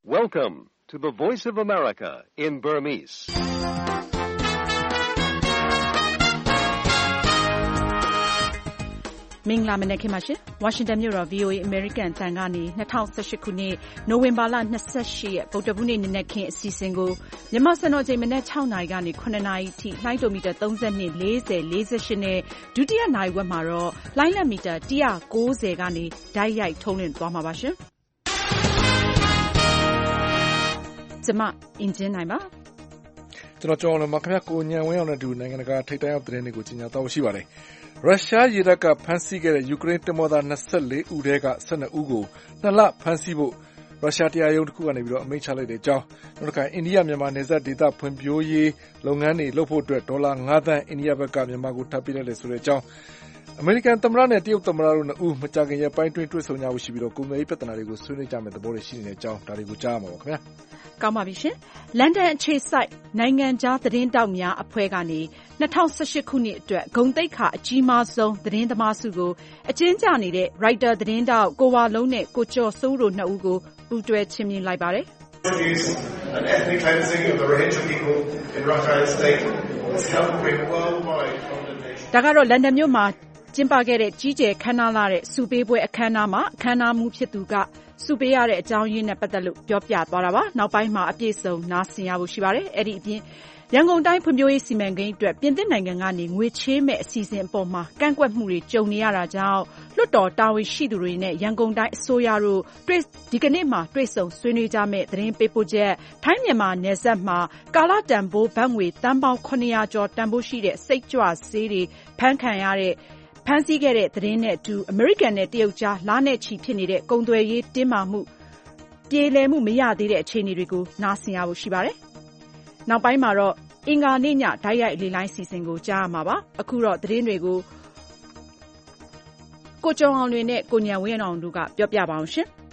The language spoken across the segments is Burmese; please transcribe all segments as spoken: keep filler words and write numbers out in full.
Welcome to the Voice of America in Burmese. ။မင်္ဂလာမနက်ခင်းပါရှင်။ Washington မြို့တော် V O A American အသံကနေ၂၀၁၈ခုနှစ်နိုဝင်ဘာလ၂၈ရက်ဗုဒ္ဓဟူးနေ့နနက်ခင်းအစီအစဉ်ကိုမြန်မာစံတော်ချိန်မနက်၆နာရီကနေ၇နာရီထိလှိုင်းတိုမီတာ၃၂ ၄၀ ၄၈နဲ့ဒုတိယနာရီဝက်မှာတော့လှိုင်းလက်မီတာ၁၉၀ကနေတိုက်ရိုက်ထုတ်လွှင့်သွားမှာပါရှင်။ကျွန်မအင်ဂျင်နိုင်ပါကျွန်တော်ကြောင်းလည်းမခင်ဗျကိုညံဝင်းအောင်နဲ့တူနိုင်ငံတကာထိပ်တန်းအောင်သတင်းတွေကိုကြီးညာတော့ရှိပါတယ်ရုရှားရေတပ်ကဖမ်းဆီးခဲ့တဲ့ယူကရိန်းတပ်မတော်သား၂၄ဦးထဲက၁၂ဦးကိုနှစ်လဖမ်းဆီးဖို့ရုရှားတရားရုံးတစ်ခုကနေပြီးတော့အမိန့်ချလိုက်တဲ့အကြောင်းနောက်တစ်ခါအိန္ဒိယမြန်မာနယ်စပ်ဒေသဖွံ့ဖြိုးရေးလုပ်ငန်းတွေလုပ်ဖို့အတွက်ဒေါ်လာ၅သန်းအိန္ဒိယဘက်ကမြန်မာကိုထပ်ပေးလိုက်တယ်ဆိုတဲ့အကြောင်းအမေရိကန်သမ္မတနဲ့တရုတ်သမ္မတတို့နှစ်ဦးမကြာခင်ရက်ပိုင်းတွင်တွေ့ဆုံကြဖို့ရှိပြီးတော့ကုန်သွယ်ရေးပြဿနာတွေကိုဆွေးနွေးကြမယ်သဘောတွေရှိနေတဲ့အကြောင်းဒါတွေကိုကြားရမှာပါခင်ဗျာကောင်းပါပြီရှင်။လန်ဒန်အခြေစိုက်နိုင်ငံခြားသတင်းတောက်များအဖွဲ့ကနေ၂၀၁၈ခုနှစ်အတွက်ဂုဏ်သိက္ခာအကြီးမားဆုံးသတင်းသမားဆုကိုအကျဉ်းကျနေတဲ့ Writer သတင်းတောက်ကိုဝါလုံးနဲ့ကိုကျော်စိုးတို့နှစ်ဦးကိုပူးတွဲချီးမြှင့်လိုက်ပါတယ်။ဒါကတော့လန်ဒန်မြို့မှာကျင်းပခဲ့တဲ့ကြီးကျယ်ခမ်းနားလာတဲ့ဆုပေးပွဲအခမ်းအနားမှာအခမ်းအနားမှူးဖြစ်သူကဆုပေးရတဲ့အကြောင်းရင်းနဲ့ပတ်သက်လို့ပြောပြသွားတာပါ။နောက်ပိုင်းမှာအပြည့်စုံနားဆင်ရဖို့ရှိပါတယ်။အဲ့ဒီအပြင်ရန်ကုန်တိုင်းဖွံ့ဖြိုးရေးစီမံကိန်းအတွက်ပြင်သစ်နိုင်ငံကနေငွေချေးမဲ့အစီအစဉ်အပေါ်မှာကန့်ကွက်မှုတွေကြုံနေရတာကြောင့်လွှတ်တော်တာဝန်ရှိသူတွေနဲ့ရန်ကုန်တိုင်းအစိုးရတို့တွေ့ဒီကနေ့မှာတွေ့ဆုံဆွေးနွေးကြမဲ့သတင်းပေးပို့ချက်ထိုင်းမြန်မာနယ်စပ်မှာကာလတန်ဖိုးဘတ်ငွေတန်ပေါင်း၇၀၀ကျော်တန်ဖိုးရှိတဲ့စိတ်ကြွဆေးတွေဖမ်းခံရတဲ့ဖမ်းဆီးခဲ့တဲ့သတင်းနဲ့အတူအမေရိကန်နဲ့တရုတ်ကြားလနဲ့ချီဖြစ်နေတဲ့ကုန်သွယ်ရေးတင်းမာမှုပြေလည်မှုမရသေးတဲ့အခြေအနေတွေကိုနားဆင်ရဖို့ရှိပါတယ်။နောက်ပိုင်းမှာတော့အင်္ဂါနေ့ညဓာတ်ရိုက်လေလိုင်းစီစဉ်ကိုကြားရမှာပါ။အခုတော့သတင်းတွေကိုကိုကျော်အောင်လွင်နဲ့ကိုညံဝင်းအောင်တို့ကပြောပြပါအောင်ရှင်။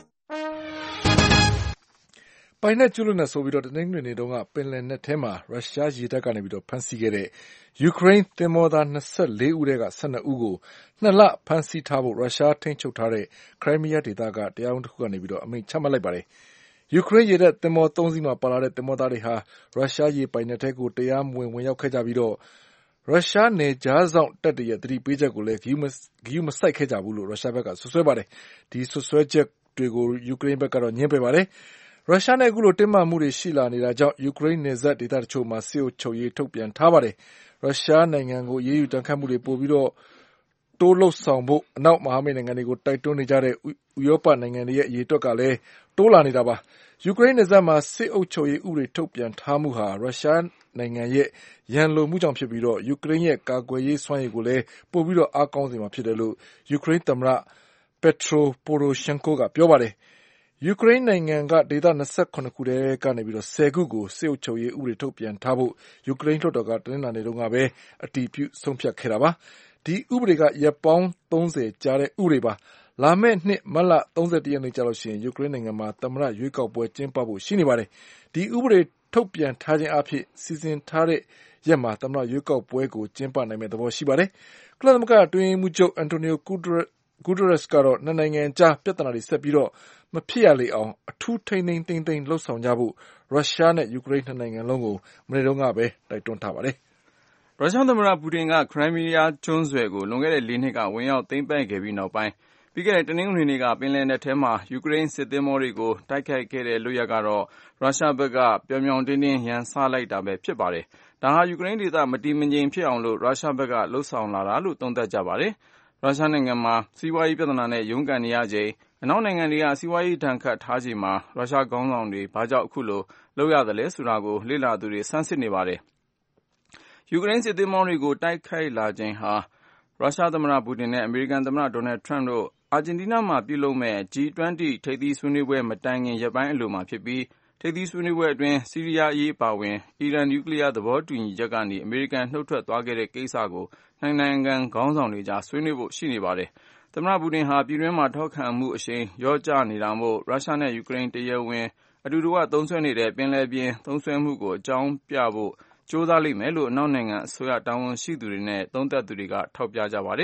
ပိုင်နက်ကျွလွတ်နေဆိုပြီးတော့တနင်္ဂနွေနေ့တုန်းကပင်လယ်နက်ထဲမှာရုရှားရေတပ်ကနေပြီးတော့ဖမ်းဆီးခဲ့တဲ့ယူကရိန်းသင်္ဘောသား၂၄ဦးထဲက၁၂ဦးကိုနှစ်လဖမ်းဆီးထားဖို့ရုရှားထိန်းချုပ်ထားတဲ့ခရိုင်းမီးယားဒေသကတရားရုံးတစ်ခုကနေပြီးတော့အမိန့်ချမှတ်လိုက်ပါတယ်။ယူကရိန်းရေတပ်သင်္ဘော၃စီးမှာပါလာတဲ့သင်္ဘောသားတွေဟာရုရှားရေပိုင်နက်ထဲကိုတရားမဝင်ဝင်ရောက်ခဲ့ကြပြီးတော့ရုရှားနယ်ခြားစောင့်တပ်တွေရဲ့သတိပေးချက်ကိုလည်းဂရုမစိုက်ခဲ့ကြဘူးလို့ရုရှားဘက်ကဆွဆွဲပါတယ်။ဒီဆွဆွဲချက်တွေကိုယူကရိန်းဘက်ကတော့ညှင်းပယ်ပါတယ်။ရုရှားနဲ့အခုလိုတင်းမာမှုတွေရှိလာနေတာကြောင့်ယူကရိန်းနယ်စပ်ဒေသတချို့မှာစစ်အုပ်ချုပ်ရေးထုတ်ပြန်ထားပါတယ်။ရုရှားနိုင်ငံကိုရေးယူတန်ခတ်မှုတွေပို့ပြီးတော့တိုးလှုပ်ဆောင်ဖို့အနောက်မဟာမိတ်နိုင်ငံတွေကိုတိုက်တွန်းနေကြတဲ့ဥရောပနိုင်ငံတွေရဲ့အရေးအတွက်ကလည်းတိုးလာနေတာပါ။ယူကရိန်းနယ်စပ်မှာစစ်အုပ်ချုပ်ရေးဥပဒေထုတ်ပြန်ထားမှုဟာရုရှားနိုင်ငံရဲ့ရန်လိုမှုကြောင့်ဖြစ်ပြီးတော့ယူကရိန်းရဲ့ကာကွယ်ရေးစွမ်းရည်ကိုလည်းပို့ပြီးတော့အားကောင်းစေမှာဖြစ်တယ်လို့ယူကရိန်းသမ္မတပက်ထရိုပိုရိုရှန်ကိုကပြောပါတယ်။ယူကရိန်းနိုင်ငံကဒေသ၂၇ခုထဲကနေပြီးတော့၁၀ခုကိုစစ်အုပ်ချုပ်ရေးဥပဒေထုတ်ပြန်ထားဖို့ယူကရိန်းလွှတ်တော်ကတနင်္လာနေ့တုန်းကပဲအတည်ပြုဆုံးဖြတ်ခဲ့တာပါ။ဒီဥပဒေကရက်ပေါင်း၃၀ကြာတဲ့ဥပဒေပါ။လာမယ့်နှစ်မတ်လ၃၁ရက်နေ့ကျလို့ရှိရင်ယူကရိန်းနိုင်ငံမှာသမ္မတရွေးကောက်ပွဲကျင်းပဖို့ရှိနေပါတယ်။ဒီဥပဒေထုတ်ပြန်ထားခြင်းအဖြစ်စီစဉ်ထားတဲ့ရက်မှာသမ္မတရွေးကောက်ပွဲကိုကျင်းပနိုင်မယ့်သဘောရှိပါတယ်။ကုလသမဂ္ဂအတွင်းရေးမှူးချုပ်အန်တိုနီယိုဂူတရက်စ်ကတော့နှစ်နိုင်ငံကြားပြဿနာတွေဆက်ပြီးတော့မဖြစ်ရလေအောင်အထူးထိန်းသိမ်းသိမ်းသိမ်းလှုပ်ဆောင်ကြဖို့ရုရှားနဲ့ယူကရိန်းနှစ်နိုင်ငံလုံးကိုမနေ့တုန်းကပဲတိုက်တွန်းထားပါတယ်။ရုရှားသမ္မတပူတင်ကခရိုင်းမီးယားကျွန်းဆွယ်ကိုလွန်ခဲ့တဲ့လေးနှစ်ကဝင်ရောက်သိမ်းပိုက်ခဲ့ပြီးနောက်ပိုင်းပြီးခဲ့တဲ့တနင်္ဂနွေနေ့ကပင်လယ်နက်ထဲမှာယူကရိန်းစစ်သင်္ဘောတွေကိုတိုက်ခိုက်ခဲ့တဲ့လုပ်ရပ်ကတော့ရုရှားဘက်ကပြောင်ပြောင်တင်းတင်းရန်စလိုက်တာပဲဖြစ်ပါတယ်။ဒါဟာယူကရိန်းဒေသမတည်မငြိမ်ဖြစ်အောင်လို့ရုရှားဘက်ကလှုံ့ဆော်လာတာလို့သုံးသပ်ကြပါတယ်။ရုရှားနိုင်ငံမှာစီးပွားရေးပြဿနာနဲ့ရုန်းကန်နေရချိန်အနောက်နိုင်ငံတွေကစီးပွားရေးဒဏ်ခတ်ထားချိန်မှာရုရှားခေါင်းဆောင်တွေဘာကြောင့်အခုလိုလုပ်ရသလဲဆိုတာကိုလေ့လာသူတွေဆန်းစစ်နေပါတယ်။ယူကရိန်းစစ်သင်္ဘောတွေကိုတိုက်ခိုက်လာချိန်ဟာရုရှားသမ္မတပူတင်နဲ့အမေရိကန်သမ္မတဒေါ်နယ်ထရန့်တို့အာဂျင်တီးနားမှာပြုလုပ်မဲ့ ဂျီ၂၀ ထိပ်သီးဆွေးနွေးပွဲမတိုင်ခင်ရက်ပိုင်းအလိုမှာဖြစ်ပြီးထိပ်သီးဆွေးနွေးပွဲအတွင်းဆီးရီးယားအရေးအပါအဝင်အီရန်နျူကလ িয়ার သဘောတူညီချက်ကနေအမေရိကန်နှုတ်ထွက်သွားခဲ့တဲ့ကိစ္စကိုနိုင်ငံနိုင်ငံခေါင်းဆောင်တွေကြားဆွေးနွေးဖို့ရှိနေပါတယ်။သမ္မတပူတင်ဟာပြည်တွင်းမှာထောက်ခံမှုအရှိန်လျော့ကျနေတာမို့ရုရှားနဲ့ယူကရိန်းတရားဝင်အတူတူကသုံးစွဲနေတဲ့ပင်လယ်ပြင်သုံးစွဲမှုကိုအကြောင်းပြဖို့ကြိုးစားလိမ့်မယ်လို့အနောက်နိုင်ငံအစိုးရတာဝန်ရှိသူတွေနဲ့သုံးသပ်သူတွေကထောက်ပြကြပါတယ်။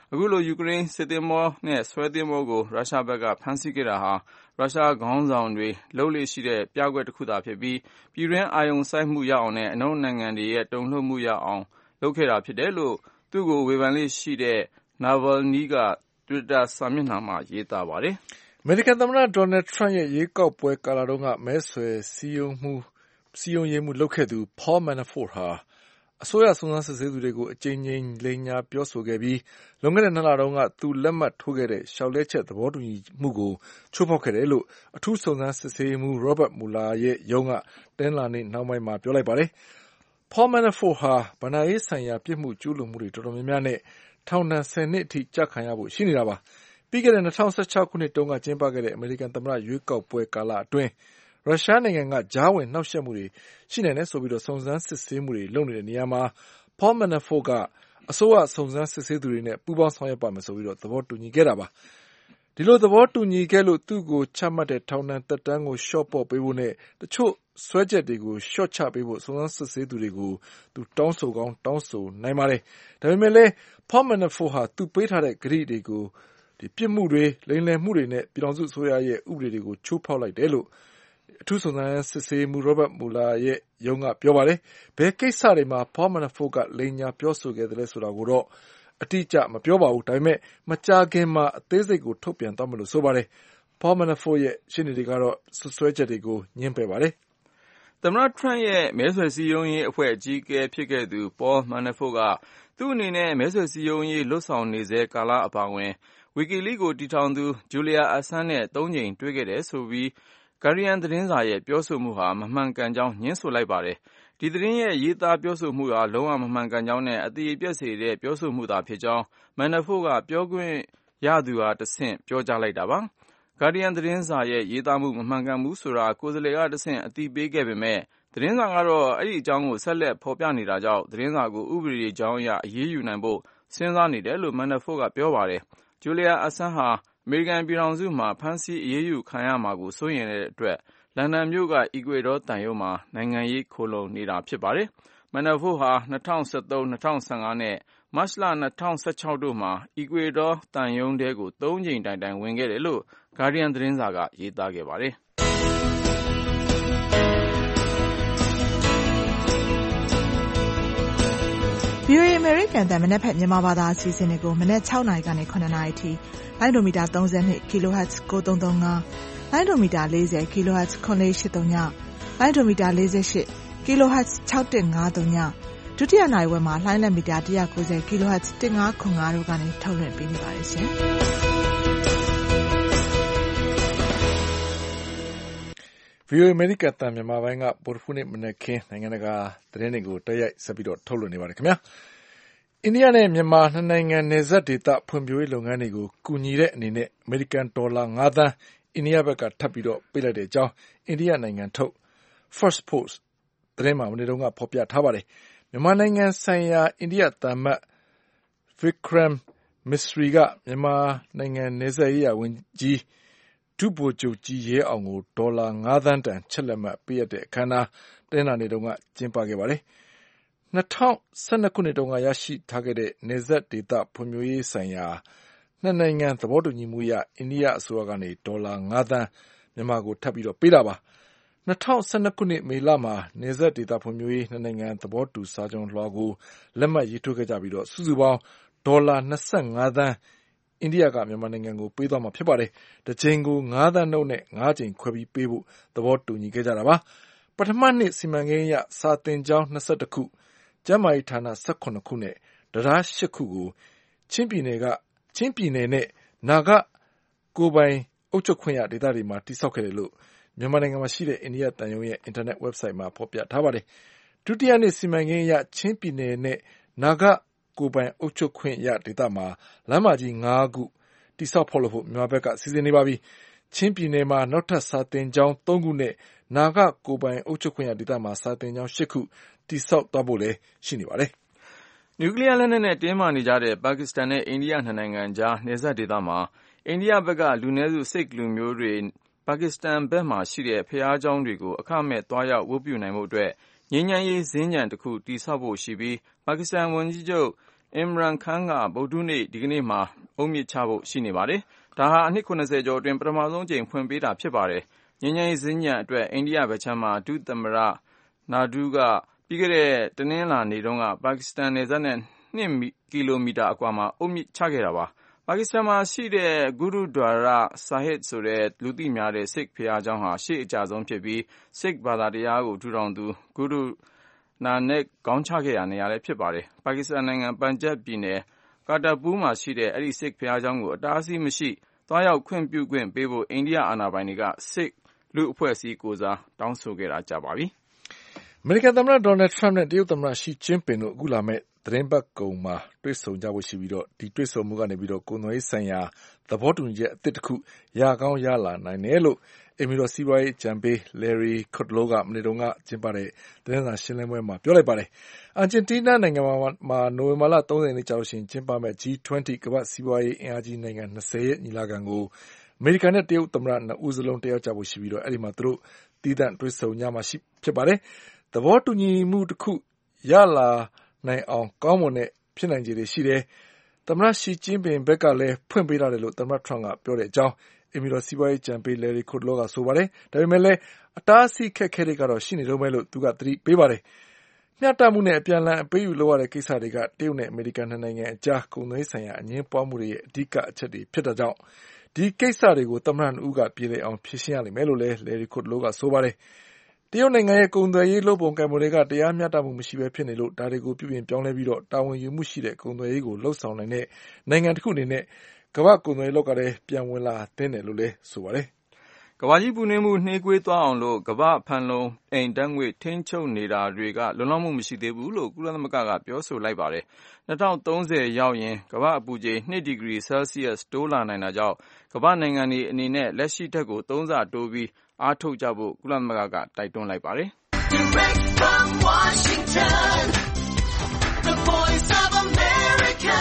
အခုလိုယူကရိန်းစစ်သင်္ဘောနဲ့ဆွဲသင်္ဘောကိုရုရှားဘက်ကဖမ်းဆီးခဲ့တာဟာရုရှားခေါင်းဆောင်တွေလုပ်လေ့ရှိတဲ့ပြကွက်တစ်ခုသာဖြစ်ပြီးပြည်တွင်းအာရုံစိုက်မှုရအောင်နဲ့အနောက်နိုင်ငံတွေရဲ့တုန်လှုပ်မှုရအောင်လုပ်ခဲ့တာဖြစ်တယ်လို့သူ့ကိုဝေဖန်လေ့ရှိတဲ့ Navalny က Twitter စာမျက်နှာမှာရေးသားပါတယ်။အမေရိကန်သမ္မတဒေါ်နယ်ထရန့်ရဲ့ရွေးကောက်ပွဲကာလတုန်းကမဲဆွယ်စည်းရုံးမှုစည်းရုံးရေးမှုလုပ်ခဲ့သူ Paul Manafort ဟာအစိုးရစုံစမ်းစစ်ဆေးသူတွေကိုအကြိမ်ကြိမ်လိမ်ညာပြောဆိုခဲ့ပြီးလွန်ခဲ့တဲ့နှစ်လတုန်းကသူလက်မှတ်ထိုးခဲ့တဲ့ရှောက်လဲချက်သဘောတူညီမှုကိုချိုးဖောက်ခဲ့တယ်လို့အထူးစုံစမ်းစစ်ဆေးမှု Robert Mueller ရဲ့ရုံးကတင်းလာနေ့နောက်ပိုင်းမှာပြောလိုက်ပါတယ်။ Paul Manafort ဟာဗဏ္ဍာရေးဆိုင်ရာပြစ်မှုကျူးလွန်မှုတွေတော်တော်များများနဲ့ထောင်ဒဏ်ဆယ်နှစ်အထိကျခံရဖို့ရှိနေတာပါ။ပြီးခဲ့တဲ့၂၀၁၆ခုနှစ်တုန်းကကျင်းပခဲ့တဲ့အမေရိကန်သမ္မတရွေးကောက်ပွဲကာလအတွင်းရုရှားနိုင်ငံကကြားဝင်နှောက်ယှက်မှုတွေရှိနိုင်တယ်ဆိုပြီးစုံစမ်းစစ်ဆေးမှုတွေလုပ်နေတဲ့နေရာမှာ Paul Manafort ကအစိုးရစုံစမ်းစစ်ဆေးသူတွေနဲ့ပူးပေါင်းဆောင်ရွက်ပါမယ်ဆိုပြီးသဘောတူညီခဲ့တာပါ။ဒီလိုသဘောတူညီခဲ့လို့သူ့ကိုချမှတ်တဲ့ထောင်ဒဏ်သက်တမ်းကိုလျှော့ပေါ့ပေးဖို့နဲ့တချို့စွဲချက်တွေကိုလျှော့ချပေးဖို့စုံစမ်းစစ်ဆေးသူတွေကိုသူတောင်းဆိုကောင်းတောင်းဆိုနိုင်ပါတယ်။ဒါပေမဲ့လည်း Paul Manafort ဟာသူပေးထားတဲ့ကတိတွေကိုပြစ်မှုတွေလိမ်လည်မှုတွေနဲ့ပြည်ထောင်စုအစိုးရရဲ့ဥပဒေတွေကိုချိုးဖောက်လိုက်တယ်လို့အထူးစုံစမ်းစစ်ဆေးမှု Robert Mueller ရဲ့ရုံးကပြောပါတယ်။ဘယ်ကိစ္စတွေမှာ Paul Manafort ကလိမ်ညာပြောဆိုခဲ့တယ်ဆိုတာကိုတော့အတိအကျမပြောပါဘူး။ဒါပေမဲ့မကြာခင်မှာအသေးစိတ်ကိုထုတ်ပြန်သွားမယ်လို့ဆိုပါတယ်။ Paul Manafort ရဲ့ရှေ့နေတွေကတော့စွပ်စွဲချက်တွေကိုငြင်းပယ်ပါတယ်။သမ္မတထရန့်ရဲ့မဲဆွယ်စည်းရုံးရေးအဖွဲ့အကြီးအကဲဖြစ်ခဲ့သူ Paul Manafort ကသူ့အနေနဲ့မဲဆွယ်စည်းရုံးရေးလွတ်ဆောင်နေဆဲကာလအပါအဝင် WikiLeaks ကိုတည်ထောင်သူ Julian Assange နဲ့သုံးကြိမ်တွေ့ခဲ့တယ်ဆိုပြီး Guardian သတင်းစာရဲ့ပြောဆိုမှုဟာမမှန်ကန်ကြောင်းငြင်းဆိုလိုက်ပါတယ်။ဒီသတင်းရဲ့ရေးသားပြောဆိုမှုဟာလုံးဝမမှန်ကန်ကြောင်းနဲ့အသရေပျက်စေတဲ့ပြောဆိုမှုသာဖြစ်ကြောင်း Manafort ကပြောခွင့်ရသူဟာတဆင့်ပြောကြားလိုက်တာပါ။ Guardian သတင်းစာရဲ့ရေးသားမှုမမှန်ကန်ဘူးဆိုတာကိုယ်စားလှယ်ကတဆင့်အသိပေးခဲ့ပေမဲ့သတင်းစာကတော့အဲဒီအကြောင်းကိုဆက်လက်ဖော်ပြနေတာကြောင့်သတင်းစာကိုဥပဒေကြောင်းအရအရေးယူနိုင်ဖို့စဉ်းစားနေတယ်လို့ Manafort ကပြောပါတယ်။ Julian Assange ဟာအမေရိကန်ပြည်ထောင်စုမှာဖမ်းဆီးအရေးယူခံရမှာကိုစိုးရိမ်တဲ့အတွက်လန်ဒန်မြို့ကအီကွေဒေါသံရုံးမှာနိုင်ငံရေးခိုလှုံနေတာဖြစ်ပါတယ်။ Manafort ဟာ၂၀၁၃-၂၀၁၅နဲ့မတ်လ၂၀၁၆တို့မှာအီကွေဒေါသံရုံးထဲကိုသုံးကြိမ်တိုင်တိုင်ဝင်ခဲ့တယ်လို့ Guardian သတင်းစာကရေးသားခဲ့ပါတယ်။ဗွီအိုအေ အမေရိကန်အသံမနက်ဖြန်မြန်မာဘာသာအစီအစဉ်တွေကိုမနက်၆နာရီကနေ၇နာရီထိလိုင်းဒိုမီတာ၃၂ kHz ၉၃၃၅လိုင်းဒိုမီတာ၄၀ kHz ၇၄၈၃ညလိုင်းဒိုမီတာ၄၈ kHz ၆၁၅၃ညဒုတိယနာရီဝက်မှာလိုင်းလက်မီတာ၁၉၀ kHz ၁၅၇၅တို့ကနေထုတ်လွှင့်ပေးနေပါတယ်ရှင်။ဗွီအိုအေ အမေရိကန်အသံမြန်မာပိုင်းကဗုဒ္ဓဟူးနေ့မနက်ခင်းနိုင်ငံတကာသတင်းတွေကိုတိုက်ရိုက်ဆက်ပြီးထုတ်လွှင့်နေပါတယ်ခင်ဗျာ။အိန္ဒိယနဲ့မြန်မာနှစ်နိုင်ငံနယ်စပ်ဒေသဖွံ့ဖြိုးရေးလုပ်ငန်းတွေကိုကူညီတဲ့အနေနဲ့အမေရိကန်ဒေါ်လာငါးသန်းအိန္ဒိယဘက်ကထပ်ပြီးပေးလိုက်တဲ့အကြောင်းအိန္ဒိယနိုင်ငံထုတ် First Post သတင်းမှာမနေ့တုန်းကဖော်ပြထားပါတယ်။မြန်မာနိုင်ငံဆိုင်ရာအိန္ဒိယသံအမတ် Vikram Misri ကမြန်မာနိုင်ငံနယ်စပ်ရေးရာဝန်ကြီးဒုဗိုလ်ချုပ်ကြီးရဲအောင်ကိုဒေါ်လာငါးသန်းတန်ချက်လက်မှတ်ပေးအပ်တဲ့အခမ်းအနားတနင်္လာနေ့တုန်းကကျင်းပခဲ့ပါတယ်။၂၀၁၂ခုနှစ်တုန်းကရရှိထားခဲ့တဲ့နယ်စပ်ဒေသဖွံ့ဖြိုးရေးဆိုင်ရာနှစ်နိုင်ငံသဘောတူညီမှုအရအိန္ဒိယအစိုးရကနေဒေါ်လာငါးသန်းမြန်မာကိုထပ်ပြီးပေးတာပါ။၂၀၁၂ခုနှစ်မေလမှာနယ်စပ်ဒေသဖွံ့ဖြိုးရေးနှစ်နိုင်ငံသဘောတူစာချုပ်လွှာကိုလက်မှတ်ရေးထိုးခဲ့ကြပြီးစုစုပေါင်းဒေါ်လာ၂၅သန်းအိန္ဒိယကမြန်မာနိုင်ငံကိုပေးသွားမှာဖြစ်ပါတယ်။တစ်ကြိမ်ကိုငါးသန်းနှုန်းနဲ့ငါးကြိမ်ခွဲပြီးပေးဖို့သဘောတူညီခဲ့ကြတာပါ။ပထမနှစ်စီမံကိန်းအရစာသင်ကျောင်း၂၁ခုကျန်းမာရေးဌာန၁၇ခုနဲ့တံတား၈ခုကိုချင်းပြည်နယ်ကချင်းပြည်နယ်နဲ့နာဂကိုယ်ပိုင်အုပ်ချုပ်ခွင့်ရဒေသတွေမှာတည်ဆောက်ခဲ့တယ်လို့မြန်မာနိုင်ငံမှာရှိတဲ့အိန္ဒိယသံရုံးရဲ့အင်တာနက် website မှာဖော်ပြထားပါတယ်။ဒုတိယနှစ်စီမံကိန်းအရချင်းပြည်နယ်နဲ့နာဂကိုယ်ပိုင်အုပ်ချုပ်ခွင့်ရဒေသမှာလမ်းမကြီးငါးခုတည်ဆောက်ဖို့လို့မြန်မာဘက်ကစီစဉ်နေပါပြီ။ချင်းပြည်နယ်မှာနောက်ထပ်စာသင်ကျောင်းသုံးခုနဲ့နာဂကိုယ်ပိုင်အုပ်ချုပ်ခွင့်ရဒေသမှာစာသင်ကျောင်း၈ခုတည်ဆောက်သွားဖို့လည်းရှိနေပါတယ်။နျူကလ িয়ার လက်နက်နဲ့တင်းမာနေကြတဲ့ပါကစ္စတန်နဲ့အိန္ဒိယနှစ်နိုင်ငံကြားနယ်စပ်ဒေသမှာအိန္ဒိယဘက်ကလူနည်းစုစိတ်လူမျိုးတွေပါကစ္စတန်ဘက်မှာရှိတဲ့ဘုရားကျောင်းတွေကိုအခမဲ့သွားရောက်ဝတ်ပြုနိုင်ဖို့အတွက်ငြိမ်းချမ်းရေးစင်္ကြန်တစ်ခုတည်ဆောက်ဖို့ရှိပြီးပါကစ္စတန်ဝန်ကြီးချုပ် Imran Khan ကဗုဒ္ဓနေ့ဒီကနေ့မှာအုပ်မြစ်ချဖို့ရှိနေပါတယ်။ဒါဟာအနှစ်၇၀ကျော်အတွင်းပထမဆုံးကြိမ်ဖွင့်ပေးတာဖြစ်ပါတယ်။ငြိမ်းချမ်းရေးစင်ကြံအတွက်အိန္ဒိယဗချမ်းမှာဒုသမ္မတနာဒူးကပြီးခဲ့တဲ့တနင်္လာနေ့တုန်းကပါကစ္စတန်နယ်စပ်နဲ့နှစ်ကီလိုမီတာအကွာမှာအုပ်မြစ်ချခဲ့တာပါ။ပါကစ္စတန်မှာရှိတဲ့ဂုရုဒွါရဆာဟစ်ဆိုတဲ့လူသိများတဲ့ Sikh ဘုရားကျောင်းဟာရှေ့အကျဆုံးဖြစ်ပြီး Sikh ဘာသာတရားကိုထူထောင်သူဂုရုနာနက်ခေါင်းချခဲ့ရာနေရာလည်းဖြစ်ပါတယ်။ပါကစ္စတန်နိုင်ငံပန်ဂျပ်ပြည်နယ်ကာတာပူးမှာရှိတဲ့အဲဒီ Sikh ဘုရားကျောင်းကိုအတားအဆီးမရှိသွားရောက်ခွင့်ပြုခွင့်ပေးဖို့အိန္ဒိယအာဏာပိုင်တွေက Sikh လူ့အဖွဲ့အစည်းကိုယ်စားတောင်းဆိုခဲ့တာကြာပါပြီ။အမေရိကန်သမ္မတဒေါ်နယ်ထရမ့်နဲ့တရုတ်သမ္မတရှီကျင်းပင်တို့အခုလာမယ့်သတင်းပတ်ကုန်မှာတွေ့ဆုံကြဖို့ရှိပြီးတော့ဒီတွေ့ဆုံမှုကနေပြီးတော့ကုန်သွယ်ရေးဆိုင်ရာသဘောတူညီချက်အသစ်တစ်ခုရကောင်းရလာနိုင်တယ်လို့အမီရောစီးပွားရေးအကြံပေး Larry Kudlow ကမနေ့တုန်းကကျင်းပတဲ့သတင်းစာရှင်းလင်းပွဲမှာပြောလိုက်ပါတယ်။အာဂျင်တီးနားနိုင်ငံမှာနိုဝင်ဘာလ၃၀ရက်နေ့ကြာလို့ရှိရင်ကျင်းပမယ့် G ၂၀ ကမ္ဘာ့စီးပွားရေးအင်အားကြီးနိုင်ငံ၂၀ရဲ့ညီလာခံကိုအမေရိကန်နဲ့တရုတ်သမ္မတနှစ်ဦးစလုံးတက်ရောက်ကြဖို့ရှိပြီးတော့အဲဒီမှာသူတို့သီးသန့်တွေ့ဆုံကြမှာဖြစ်ပါတယ်။သဘောတူညီမှုတစ်ခုရလာနိုင်အောင်ကောင်းမွန်တဲ့ဖြစ်နိုင်ခြေတွေရှိတယ်။သမ္မတရှီကျင်းပင်ဘက်ကလည်းဖွင့်ပေးထားတယ်လို့သမ္မတထရမ့်ကပြောတဲ့အကြောင်းအမီရောစီးပွားရေးကြံပေး Larry Kudlow ကဆိုပါတယ်။ဒါပေမဲ့လည်းအတားအဆီးခက်ခဲတွေကတော့ရှိနေတော့မယ်လို့သူကသတိပေးပါတယ်။မျှတမှုနဲ့အပြန်အလှန်အပေးယူလုပ်ရတဲ့ကိစ္စတွေကတရုတ်နဲ့အမေရိကန်နိုင်ငံအကြားကုန်သွယ်ရေးဆိုင်ရာအငြင်းပွားမှုတွေရဲ့အဓိကအချက်တွေဖြစ်တာကြောင့်ဒီကိစ္စတွေကိုသမ္မတနှစ်ဦးကပြေလည်အောင်ဖြေရှင်းရလိမ့်မယ်လို့လည်း Larry Kudlow ကဆိုပါတယ်။တရုတ်နိုင်ငံရဲ့ကုန်သွယ်ရေးလုပ်ပုံကံပုံတွေကတရားမျှတမှုမရှိဘဲဖြစ်နေလို့ဒါတွေကိုပြုပြင်ပြောင်းလဲပြီးတော့တာဝန်ယူမှုရှိတဲ့ကုန်သွယ်ရေးကိုလှုပ်ဆောင်နိုင်တဲ့နိုင်ငံတစ်ခုအနေနဲ့ကမ္ဘာကုန်သွယ်ရေးလောကထဲပြန်ဝင်လာသင့်တယ်လို့လည်းဆိုပါတယ်။ကမ္ဘာကြီးပူနွေးမှုနှေးကွေးသွားအောင်လို့ကမ္ဘာဖန်လုံအိမ်ဓာတ်ငွေ့ထိန်းချုပ်နေတာတွေကလုံလောက်မှုမရှိသေးဘူးလို့ကုလသမဂ္ဂကပြောဆိုလိုက်ပါတယ်။၂၀၃၀ရောက်ရင်ကမ္ဘာအပူချိန်၂ဒီဂရီဆဲလ်ဆီးယပ်တိုးလာနိုင်တာကြောင့်ကမ္ဘာနိုင်ငံတွေအနေနဲ့လက်ရှိထက်ကိုသုံးဆတိုးပြီးအားထုတ်ကြဖို့ကုလသမဂ္ဂကတိုက်တွန်းလိုက်ပါတယ်။ Direct from Washington, the Voice of America,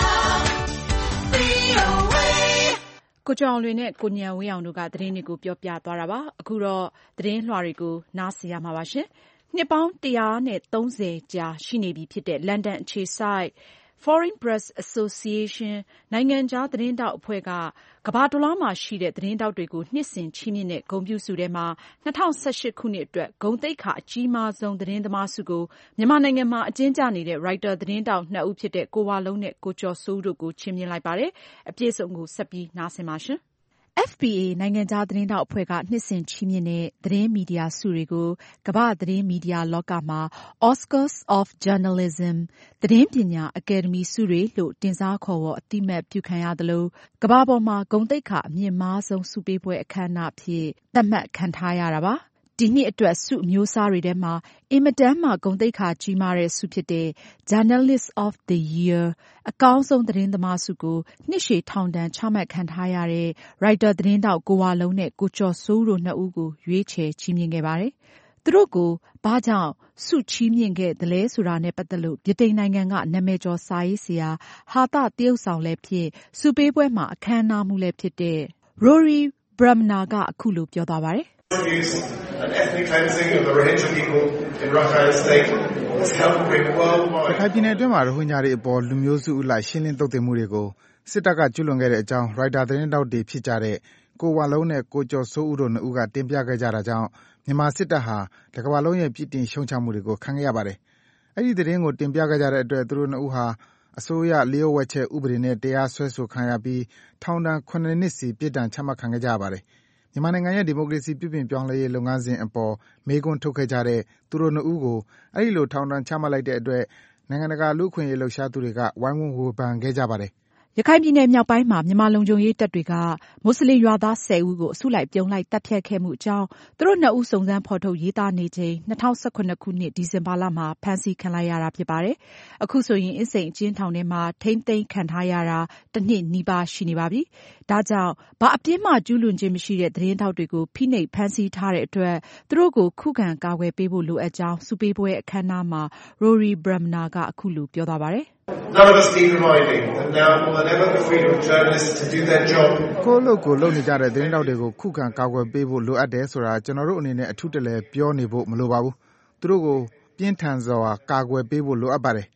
ကိုကျော်လွင်နဲ့ကိုညံဝင်းအောင်တို့ကသတင်းတွေကိုပြောပြသွားတာပါ။အခုတော့သတင်းလွှာတွေကိုနားဆင်ရမှာပါရှင်။နှစ်ပေါင်း၁၃၀ကြာရှိနေပြီဖြစ်တဲ့လန်ဒန်အခြေစိုက် Foreign Press Association နိုင်ငံခြားသတင်းထောက်အဖွဲ့ကကမ္ဘာတလွှားမှာရှိတဲ့သတင်းထောက်တွေကိုနှစ်စဉ်ချီးမြှင့်တဲ့ဂုဏ်ပြုဆုထဲမှာ၂၀၁၈ခုနှစ်အတွက်ဂုဏ်သိက္ခာအကြီးမားဆုံးသတင်းသမားဆုကိုမြန်မာနိုင်ငံမှာအကျဉ်းကျနေတဲ့ရိုက်တာသတင်းထောက်နှစ်ဦးဖြစ်တဲ့ကိုဝလုံးနဲ့ကိုကျော်စိုးဦးတို့ကိုချီးမြှင့်လိုက်ပါတယ်။အပြည့်အစုံကိုဆက်ပြီးနားဆင်ပါရှင်။ F B A နိုင်ငံခြားသတင်းထောက်အဖွဲ့ကနှစ်စဉ်ချီးမြှင့်တဲ့သတင်းမီဒီယာဆုတွေကိုကမ္ဘာ့သတင်းမီဒီယာလောကမှာ Oscars of Journalism သတင်းပညာအကယ်ဒမီဆုတွေလို့တင်စားခေါ်ဝေါ်အသိအမှတ်ပြုခံရသလိုကမ္ဘာပေါ်မှာဂုဏ်သိက္ခာအမြင့်မားဆုံးဆုပေးပွဲအခမ်းအနားအဖြစ်သတ်မှတ်ခံထားရတာပါ။ဒီနှစ်အတွက်ဆုအမျိုးအစားတွေထဲမှာအင်မတန်မှဂုဏ်သိက္ခာကြီးမားတဲ့ဆုဖြစ်တဲ့ Journalist of the Year အကောင်းဆုံးသတင်းသမားဆုကိုနှစ်ရှည်ထောင်ဒဏ်ချမှတ်ခံထားရတဲ့ရိုက်တာသတင်းထောက်ကိုဝလုံးနဲ့ကိုကျော်စိုးဦးတို့နှစ်ဦးကိုရွေးချယ်ချီးမြှင့်ခဲ့ပါတယ်။သူတို့ကိုဘာကြောင့်ဆုချီးမြှင့်ခဲ့သလဲဆိုတာနဲ့ပတ်သက်လို့ဗြိတိန်နိုင်ငံကနာမည်ကျော်စာရေးဆရာဟာသသရုပ်ဆောင်လည်းဖြစ်ဆုပေးပွဲမှာအခမ်းအနားမှူးလည်းဖြစ်တဲ့ Rory Bremner ကအခုလိုပြောသွားပါတယ် An ethnic cleansing of the Rohingya people in Rakhine State has helped bring worldwide ရခိုင်ပြည်နယ်အတွင်းမှာရိုဟင်ဂျာတွေအပေါ်လူမျိုးစုအလိုက်ရှင်းလင်းသုတ်သင်မှုတွေကိုစစ်တပ်ကကျူးလွန်ခဲ့တဲ့အကြောင်းရိုက်တာသတင်းတောက်တွေဖြစ်ကြတဲ့ကိုဝလုံးနဲ့ကိုကျော်စိုးဦးတို့နှစ်ဦးကတင်ပြခဲ့ကြတာကြောင့်မြန်မာစစ်တပ်ဟာတစ်ကမ္ဘာလုံးရဲ့ပြည်တင်ရှုံချမှုတွေကိုခံခဲ့ရပါတယ်။အဲဒီသတင်းကိုတင်ပြခဲ့ကြတဲ့အတွက်သူတို့နှစ်ဦးဟာအစိုးရလျှို့ဝှက်ချက်ဥပဒေနဲ့တရားစွဲဆိုခံရပြီးထောင်ဒဏ်ခုနှစ်နှစ်စီပြစ်ဒဏ်ချမှတ်ခံခဲ့ကြရပါတယ်။မြန်မာနိုင်ငံရဲ့ဒီမိုကရေစီပြုပြင်ပြောင်းလဲရေးလုပ်ငန်းစဉ်အပေါ်မေးခွန်းထုတ်ခဲ့ကြတဲ့သူတို့နှစ်ဦးကိုအဲဒီလိုထောင်ဒဏ်ချမှတ်လိုက်တဲ့အတွက်နိုင်ငံတကာလူ့အခွင့်အရေးလှုပ်ရှားသူတွေကဝိုင်းဝန်းဝေဖန်ခဲ့ကြပါတယ်။ရခိုင်ပြည်နယ်မြောက်ပိုင်းမှာမြန်မာလုံခြုံရေးတပ်တွေကမွတ်စလင်ရွာသားဆယ်ဦးကိုအစုလိုက်ပြုံလိုက်တပ်ဖြတ်ခဲ့မှုအကြောင်းသူတို့နှစ်ဦးစုံစမ်းဖော်ထုတ်ရေးသားနေချိန်၂၀၁၇ခုနှစ်ဒီဇင်ဘာလမှာဖမ်းဆီးခံလိုက်ရတာဖြစ်ပါတယ်။အခုဆိုရင်အင်းစိန်အကျဉ်းထောင်ထဲမှာထိန်းသိမ်းခံထားရတာတစ်နှစ်နီးပါးရှိနေပါပြီ။ဒါကြောင့်ဘာအပြစ်မှကျူးလွန်ခြင်းမရှိတဲ့သတင်းထောက်တွေကိုဖိနှိပ်ဖမ်းဆီးထားတဲ့အတွက်သူတို့ကိုခုခံကာကွယ်ပေးဖို့လိုအပ်ကြောင်းစုပေးပွဲအခမ်းအနားမှာ Rory Bremner ကအခုလိုပြောသွားပါတယ် None of us need reminding that now more than ever the freedom of journalists to do their job ကိုယ့်လုပ်ကိုလုပ်နေကြတဲ့သတင်းတောက်တွေကိုခုခံကာကွယ်ပေးဖို့လိုအပ်တယ်ဆိုတာကျွန်တော်တို့အနေနဲ့အထူးတလဲပြောနေဖို့မလိုပါဘူး။သူတို့ကိုပြင်းထန်စွာကာကွယ်ပေးဖို့လိုအပ်ပါတယ်။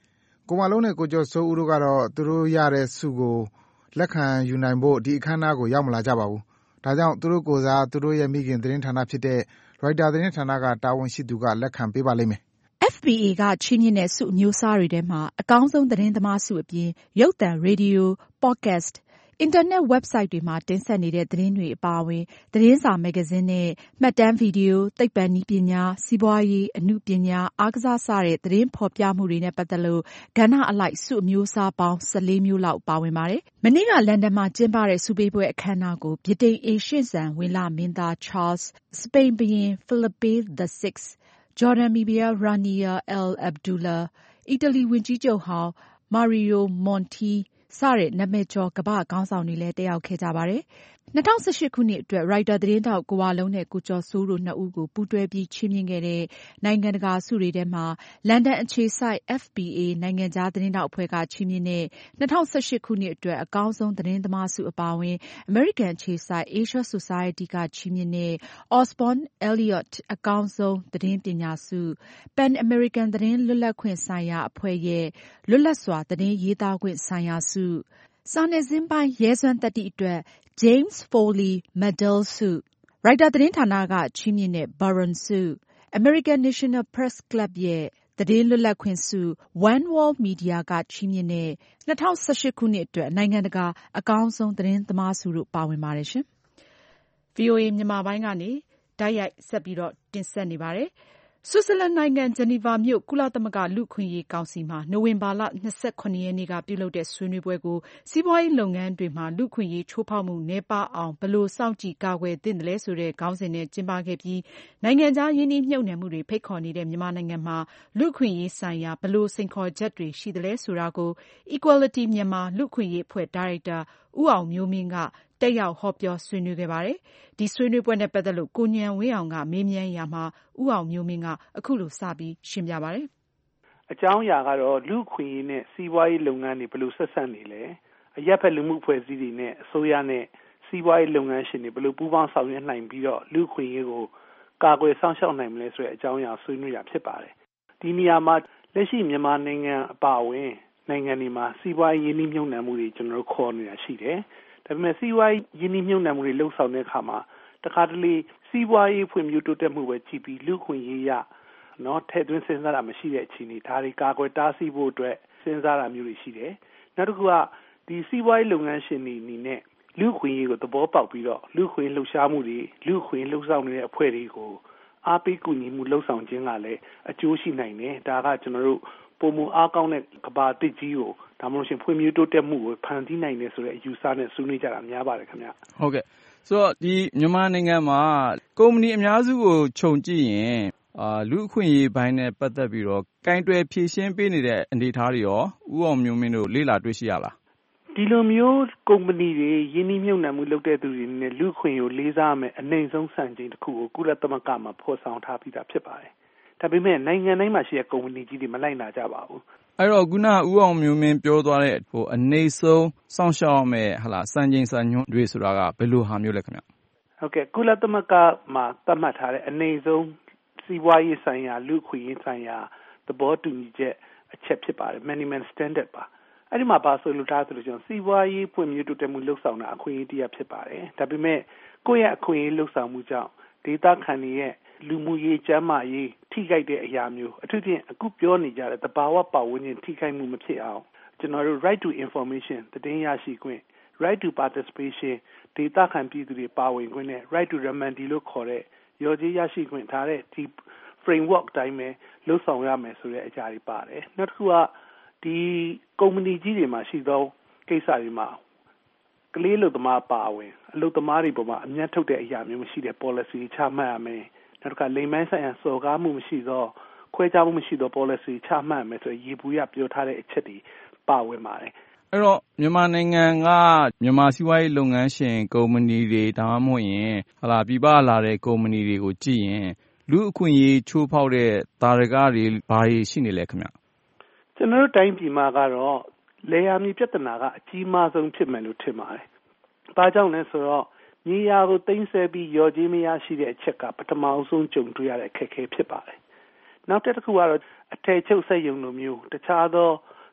ကိုဝလုံးနဲ့ကိုကျော်စိုးဦးတို့ကတော့သူတို့ရတဲ့ဆုကိုလက်ခံယူနိုင်ဖို့ဒီအခမ်းအနားကိုရောက်မလာကြပါဘူး။ဒါကြောင့်သူတို့ကိုယ်စားသူတို့ရဲ့မိခင်သတင်းဌာနဖြစ်တဲ့ Reuters သတင်းဌာနကတာဝန်ရှိသူကလက်ခံပေးပါလိမ့်မယ်။ F B A ကချီးမြှင့်တဲ့ဆုအမျိုးအစားတွေထဲမှာအကောင်းဆုံးသတင်းသမားဆုအပြင်ရုပ်သံ၊ရေဒီယို၊ပေါ့ကတ်၊ အင်တာနက်ဝက်ဘ်ဆိုက်တွေမှာတင်ဆက်နေတဲ့သတင်းတွေအပါအဝင်သတင်းစာမဂ္ဂဇင်းနဲ့မှတ်တမ်းဗီဒီယို၊သိပ္ပံနည်းပညာ၊စီးပွားရေး၊အနုပညာ၊အားကစားစတဲ့သတင်းဖော်ပြမှုတွေနဲ့ပတ်သက်လို့ကဏ္ဍအလိုက်ဆုအမျိုးအစားပေါင်း၁၄မျိုးလောက်ပါဝင်ပါတယ်။မနေ့ကလန်ဒန်မှာကျင်းပတဲ့ဆုပေးပွဲအခမ်းအနားကိုဗြိတိန်အိမ်ရှေ့စံဝံလမင်းသား Charles ၊စပိန်ဘုရင် Felipe the Sixth ၊ဂျော်ဒန်မိဖုရား Rania Al Abdullah ၊အီတလီဝန်ကြီးချုပ်ဟောင်း Mario Monti စတဲ့နာမည်ကျော်ကမ္ဘာ့ခေါင်းဆောင်တွေလည်းတက်ရောက်ခဲ့ကြပါတယ်။၂၀၁၈ခုနှစ်အတွက်ရိုက်တာသတင်းထောက်ကိုဝလုံးနဲ့ကိုကျော်စိုးတို့နှစ်ဦးကိုပူးတွဲပြီးချီးမြှင့်ခဲ့တဲ့နိုင်ငံတကာဆုတွေထဲမှာလန်ဒန်အခြေစိုက် F B A နိုင်ငံခြားသတင်းထောက်အဖွဲ့ကချီးမြှင့်တဲ့၂၀၁၈ခုနှစ်အတွက်အကောင်းဆုံးသတင်းသမားဆုအပါအဝင်အမေရိကန်အခြေစိုက် Asia Society ကချီးမြှင့်တဲ့ Osborne Elliott အကောင်းဆုံးသတင်းပညာဆု Pan American သတင်းလွတ်လပ်ခွင့်ဆိုင်ရာအဖွဲ့ရဲ့လွတ်လပ်စွာသတင်းရေးသားခွင့်ဆိုင်ရာဆု၊စာနယ်ဇင်းပိုင်းရဲစွမ်းသတ္တိအတွက် James Foley Medal ဆု၊ရိုက်တာသတင်းဌာနကချီးမြှင့်တဲ့ Baron ဆု၊American National Press Club ရဲ့သတင်းလွတ်လပ်ခွင့်ဆု One World Media ကချီးမြှင့်တဲ့၂၀၁၈ခုနှစ်အတွက်နိုင်ငံတကာအကောင်းဆုံးသတင်းသမားဆုတို့ပါဝင်ပါတယ်ရှင်။ ဗွီအိုအေမြန်မာပိုင်းကနေတိုက်ရိုက်ဆက်ပြီးတင်ဆက်နေပါတယ်။ ဆွစ်ဇာလန်နိုင်ငံဂျနီဗာမြို့ကုလသမဂ္ဂလူ့အခွင့်အရေးကောင်စီမှာနိုဝင်ဘာလ၂၇ရက်နေ့ကပြုလုပ်တဲ့ဆွေးနွေးပွဲကိုစီးပွားရေးလုပ်ငန်းတွေမှာလူ့အခွင့်အရေးချိုးဖောက်မှုနည်းပါးအောင်ဘယ်လိုစောင့်ကြည့်ကာကွယ်သင့်သလဲဆိုတဲ့ခေါင်းစဉ်နဲ့ကျင်းပခဲ့ပြီးနိုင်ငံခြားရင်းနှီးမြှုပ်နှံမှုတွေဖိတ်ခေါ်နေတဲ့မြန်မာနိုင်ငံမှာလူ့အခွင့်အရေးဆိုင်ရာဘယ်လိုစိန်ခေါ်ချက်တွေရှိသလဲဆိုတာကို Equality Myanmar လူ့အခွင့်အရေးအဖွဲ့ဒါရိုက်တာဦးအောင်မျိုးမင်းကတက်ရောက်ဟောပြောဆွေးနွေးခဲ့ပါတယ်။ ဒီဆွေးနွေးပွဲနဲ့ပတ်သက်လို့ကိုဉာဏ်ဝင်းအောင်ကမေးမြန်းရာမှာဦးအောင်မျိုးမင်းကအခုလိုစပြီးရှင်းပြပါတယ်။အကြောင်းအရာကတော့လူ့အခွင့်အရေးနဲ့စီးပွားရေးလုပ်ငန်းတွေဘယ်လိုဆက်ဆက်နေလဲအရက်ဖက်လူမှုအဖွဲ့အစည်းတွေနဲ့အစိုးရနဲ့စီးပွားရေးလုပ်ငန်းရှင်တွေဘယ်လိုပူးပေါင်းဆောင်ရွက်နိုင်ပြီးတော့လူ့အခွင့်အရေးကိုကာကွယ်စောင့်ရှောက်နိုင်မလဲဆိုတဲ့အကြောင်းအရာဆွေးနွေးတာဖြစ်ပါတယ်။ဒီနေရာမှာလက်ရှိမြန်မာနိုင်ငံအပါအဝင်နိုင်ငံတွေမှာစီးပွားရေးရင်းနှီးမြှုပ်နှံမှုတွေကျွန်တော်တို့ခေါ်နေတာရှိတယ်။ဒါပေမဲ့စီးပွားရေးရင်းနှီးမြှုပ်နှံမှုတွေလှုပ်ဆောင်တဲ့အခါမှာတခါတလေစီးပွားရေးဖွံ့ဖြိုးတိုးတက်မှုပဲကြည့်ပြီးလူ့အခွင့်အရေးရနော်ထည့်သွင်းစဉ်းစားတာမရှိတဲ့အခြေအနေဒါတွေကာကွယ်တားဆီးဖို့အတွက်စဉ်းစားတာမျိုးတွေရှိတယ်။နောက်တစ်ခုကဒီစီးပွားရေးလုပ်ငန်းရှင်တွေအနေနဲ့လူ့အခွင့်အရေးကိုသဘောပေါက်ပြီးတော့လူ့အခွင့်လှုပ်ရှားမှုတွေလူ့အခွင့်လှုပ်ဆောင်နေတဲ့အဖွဲ့တွေကိုအားပေးကူညီမှုလှုပ်ဆောင်ခြင်းကလည်းအကျိုးရှိနိုင်တယ်။ဒါကကျွန်တော်တို့ပုံမအားကောင်းတဲ့ကဘာတစ်ကြီးကိုဒါမှမဟုတ်ရှင်ဖွံ့ဖြိုးတိုးတက်မှုကိုဖန်တီးနိုင်တယ်ဆိုတဲ့အယူဆနဲ့ဆွေးနွေးကြတာများပါတယ်ခင်ဗျ။ဟုတ်ကဲ့ဆိုတော့ဒီမြန်မာနိုင်ငံမှာကုမ္ပဏီအများစုကိုခြုံကြည့်ရင်အာလူ့အခွင့်အရေးပိုင်းနဲ့ပတ်သက်ပြီးတော့ကင်တွယ်ဖြည့်ရှင်းပေးနေတဲ့အနေအထားတွေရောဦးအောင်မျိုးမင်းတို့လေ့လာတွေ့ရှိရလားဒီလိုမျိုးကုမ္ပဏီတွေယင်းနှိမ့်မြုပ်နှံမှုလုပ်တဲ့သူတွေနဲ့လူ့အခွင့်အရေးကိုလေးစားမယ်အနေဆုံးစံချိန်တစ်ခုကိုကုလသမဂ္ဂမှာဖော်ဆောင်ထားပြီးသားဖြစ်ပါတယ်။ဒါပေမဲ့နိုင်ငံတိုင်းမှာရှိတဲ့ကုမ္ပဏီကြီးတွေမလိုက်နာကြပါဘူး။အဲ့တော့ခုနဦးအောင်မျိုးမင်းပြောသွားတဲ့ဟိုအနေဆုံးစောင့်ရှောက်ရမယ်ဟလာစံချိန်စံညွှန်းတွေဆိုတာကဘယ်လိုဟာမျိုးလဲခင်ဗျ။ဟုတ်ကဲ့ကုလသမဂ္ဂမှာသတ်မှတ်ထားတဲ့အနေဆုံးစီးပွားရေးဆိုင်ရာလူ့အခွင့်အရေးဆိုင်ရာသဘောတူညီချက်အချက်ဖြစ်ပါတယ် minimum standard ပါအဲ့ဒီမှာပါဆိုလို့ထားဆိုလို့ကျွန်တော်စီးပွားရေးဖွံ့ဖြိုးတိုးတက်မှုလှုပ်ဆောင်တာအခွင့်အရေးတရားဖြစ်ပါတယ်ဒါပေမဲ့ကိုယ့်ရဲ့အခွင့်အရေးလှုပ်ဆောင်မှုကြောင့်ဒေသခံတွေရဲ့လူမှုရေးကျန်းမာရေးထိခိုက်တဲ့အရာမျိုးအထူးဖြင့်အခုပြောနေကြတဲ့သဘာဝပတ်ဝန်းကျင်ထိခိုက်မှုမဖြစ်အောင်ကျွန်တော်တို့ right to information သတင်းရရှိခွင့် right to participation ဒေသခံပြည်သူတွေပါဝင်ခွင့်နဲ့ right to remedy လို့ခေါ်တဲ့ရော်ကြေးရရှိခွင့်ထားတဲ့ဒီ framework တိုင်းပဲလှုပ်ဆောင်ရမယ်ဆိုတဲ့အရာတွေပါတယ်နောက်တစ်ခုကဒီကုမ္ပဏီကြီးတွေမှာရှိသောကိစ္စတွေမှာကလေးလူသမားပါဝင်အလုပ်သမားတွေပေါ်မှာအမျက်ထုတ်တဲ့အရာမျိုးမရှိတဲ့ policy ချမှတ်ရမယ်နောက်တစ်ခါလိမ်မိုင်းဆိုင်ရာစော်ကားမှုမရှိသောခွဲခြားမှုမရှိသော policy ချမှတ်ရမယ်ဆိုရေဘူးရပြောထားတဲ့အချက်တွေပါဝင်ပါတယ်အဲ့တော့မြန်မာနိုင်ငံကမြန်မာစီးပွားရေးလုပ်ငန်းရှင်ကုမ္ပဏီတွေဒါမှမဟုတ်ရင်ဟလာပြပလာတဲ့ကုမ္ပဏီတွေကိုကြည့်ရင်လူအခွင့်အရေးချိုးဖောက်တဲ့တာရကတွေဘာတွေရှိနေလဲခင်ဗျကျွန်တော်တို့တိုင်းပြည်မှာကတော့လေယာမြေပြဿနာကအကြီးမားဆုံးဖြစ်မယ်လို့ထင်ပါတယ်။ဘာကြောင့်လဲဆိုတော့မြေယာကိုသိမ်းဆည်းပြီးရော်ကြေးမရရှိတဲ့အချက်ကပထမအဆုံးကြုံတွေ့ရတဲ့အခက်အခဲဖြစ်ပါတယ်။နောက်တစ်ခုကတော့အထည်ချုပ်စက်ရုံလိုမျိုးတခြားသော